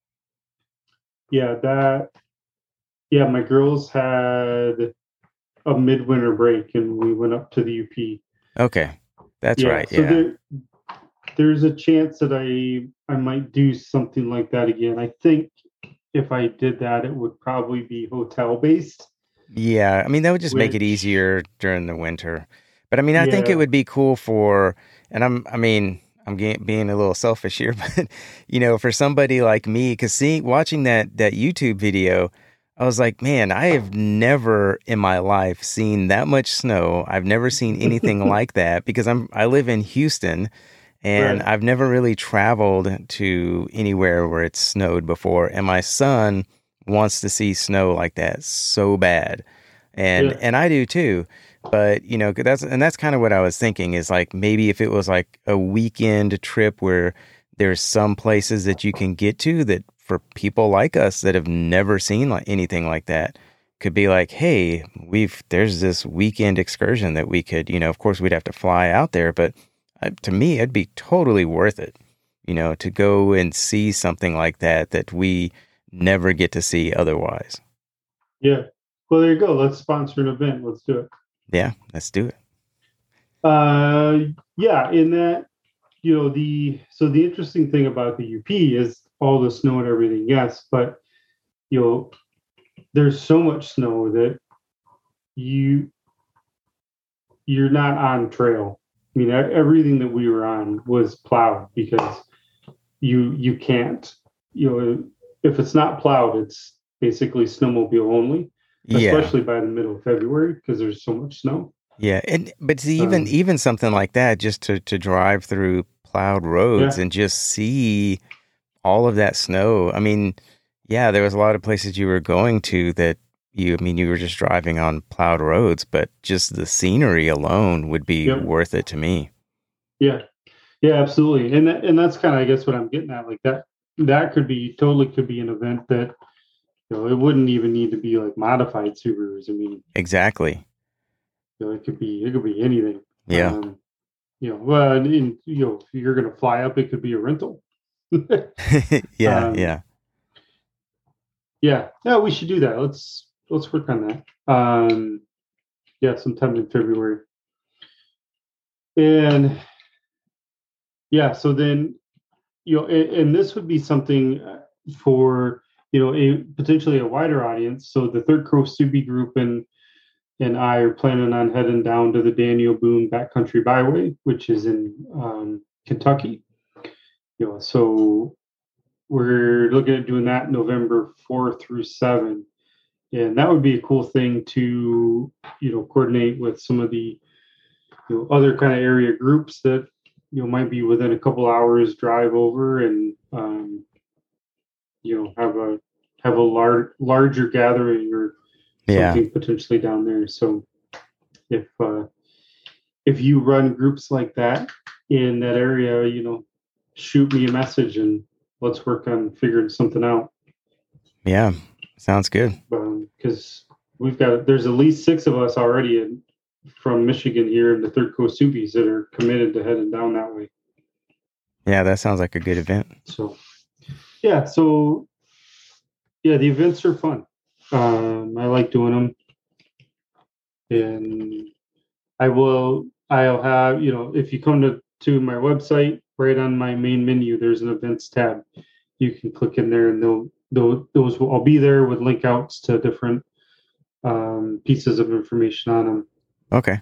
yeah, yeah, my girls had a midwinter break and we went up to the UP. Okay. That's Yeah, right. so Yeah. there's a chance that I might do something like that again. I think if I did that, it would probably be hotel based, Yeah. I mean, that would just make it which easier during the winter. But I mean, I think it yeah, would be cool for, and I mean, being a little selfish here, but for somebody like me, because watching that YouTube video, I was like, man, I have never in my life seen that much snow. I've never seen anything like that because I live in Houston and right. I've never really traveled to anywhere where it's snowed before. And my son wants to see snow like that so bad. And Yeah, and I do too. But that's kind of what I was thinking is like maybe if it was like a weekend trip where there's some places that you can get to that for people like us that have never seen like anything like that could be like, hey, there's this weekend excursion that we could, of course we'd have to fly out there, but to me it'd be totally worth it, to go and see something like that we never get to see otherwise. yeah. Well, there you go. Let's sponsor an event. Let's do it. Yeah, let's do it. Uh, yeah, in that, the interesting thing about the UP is all the snow and everything, yes, but you know, there's so much snow that you you're not on trail. I mean, everything that we were on was plowed because you can't, if it's not plowed, it's basically snowmobile only, Yeah. especially by the middle of February because there's so much snow. Yeah, and but see, even Um, even something like that, just to drive through plowed roads yeah, and just see all of that snow. I mean, yeah, there was a lot of places you were going to that I mean, you were just driving on plowed roads, but just the scenery alone would be yep, worth it to me. yeah. Yeah, absolutely. And that's kind of I guess what I'm getting at. Like that could be an event that it wouldn't even need to be like modified Subarus. I mean, Exactly. it could be anything. Yeah. Well, if you're gonna fly up, it could be a rental. Yeah, um, yeah. yeah, yeah, we should do that. Let's work on that. Yeah, sometime in February. And yeah, so then and this would be something for a potentially a wider audience. So the Third Coast Subi group and I are planning on heading down to the Daniel Boone Backcountry Byway, which is in Kentucky. So we're looking at doing that November 4 through 7, and that would be a cool thing to coordinate with some of the other kind of area groups that might be within a couple hours drive over and have a larger gathering or Yeah. something potentially down there. So if if you run groups like that in that area, shoot me a message and let's work on figuring something out. Yeah. Sounds good. Because there's at least 6 of us already from Michigan here in the Third Coast Subies that are committed to heading down that way. Yeah, that sounds like a good event. So yeah, the events are fun. I like doing them, and I'll have if you come to my website, right on my main menu, there's an events tab. You can click in there, and those will all be there with link outs to different pieces of information on them. Okay.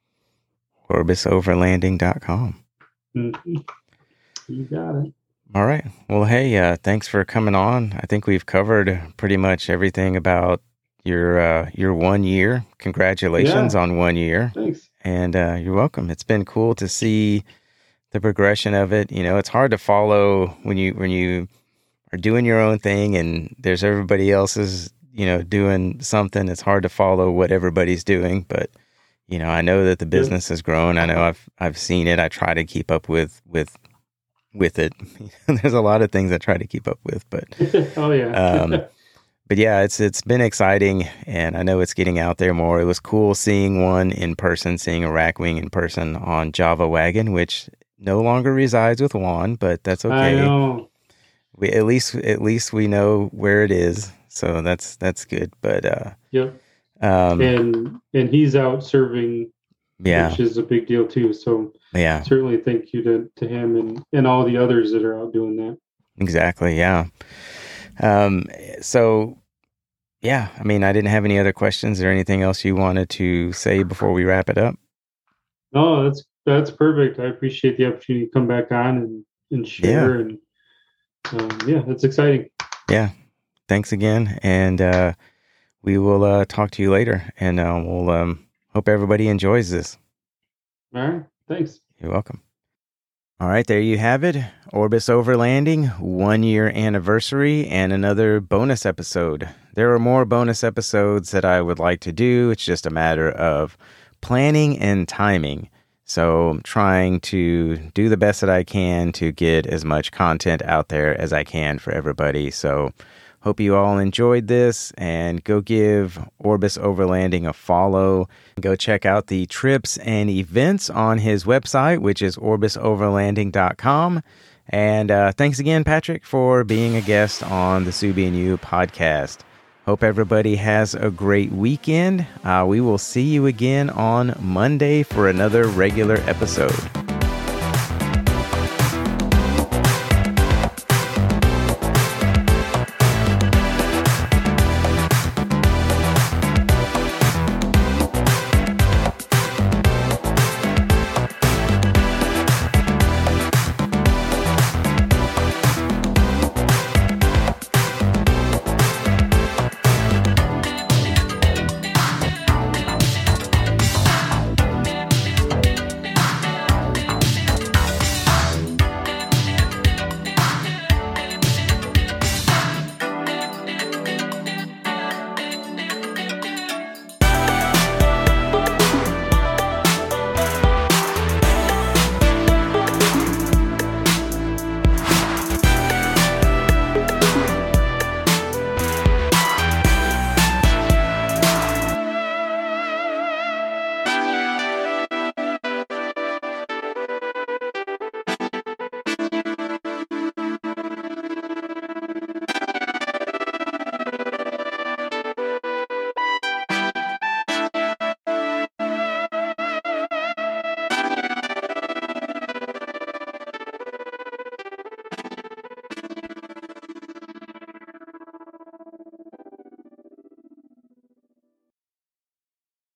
OrbisOverlanding.com. Mm-hmm. You got it. All right. Well, hey, thanks for coming on. I think we've covered pretty much everything about, your 1 year. Congratulations on 1 year. Thanks. And you're welcome. It's been cool to see the progression of it. You know, it's hard to follow when you are doing your own thing and there's everybody else's, you know, doing something. It's hard to follow what everybody's doing, but you know, I know that the business has grown. I know I've seen it. I try to keep up with it. There's a lot of things I try to keep up with, but oh yeah. But yeah, it's been exciting, and I know it's getting out there more. It was cool seeing one in person, seeing a Rackwing in person on Java Wagon, which no longer resides with Juan, but that's okay. I know. At least we know where it is, so that's good. But yep. And he's out serving, which is a big deal too. So yeah, certainly thank you to him and all the others that are out doing that. Exactly. Yeah. So yeah, I mean, I didn't have any other questions or anything else you wanted to say before we wrap it up. No, that's perfect. I appreciate the opportunity to come back on and share. Yeah. And yeah, that's exciting. Yeah. Thanks again. And, we will, talk to you later, and, we'll, hope everybody enjoys this. All right. Thanks. You're welcome. All right, there you have it. Orbis Overlanding, 1 year anniversary, and another bonus episode. There are more bonus episodes that I would like to do. It's just a matter of planning and timing. So I'm trying to do the best that I can to get as much content out there as I can for everybody. So hope you all enjoyed this, and go give Orbis Overlanding a follow. Go check out the trips and events on his website, which is orbisoverlanding.com. And thanks again, Patrick, for being a guest on the Subie and You podcast. Hope everybody has a great weekend. We will see you again on Monday for another regular episode.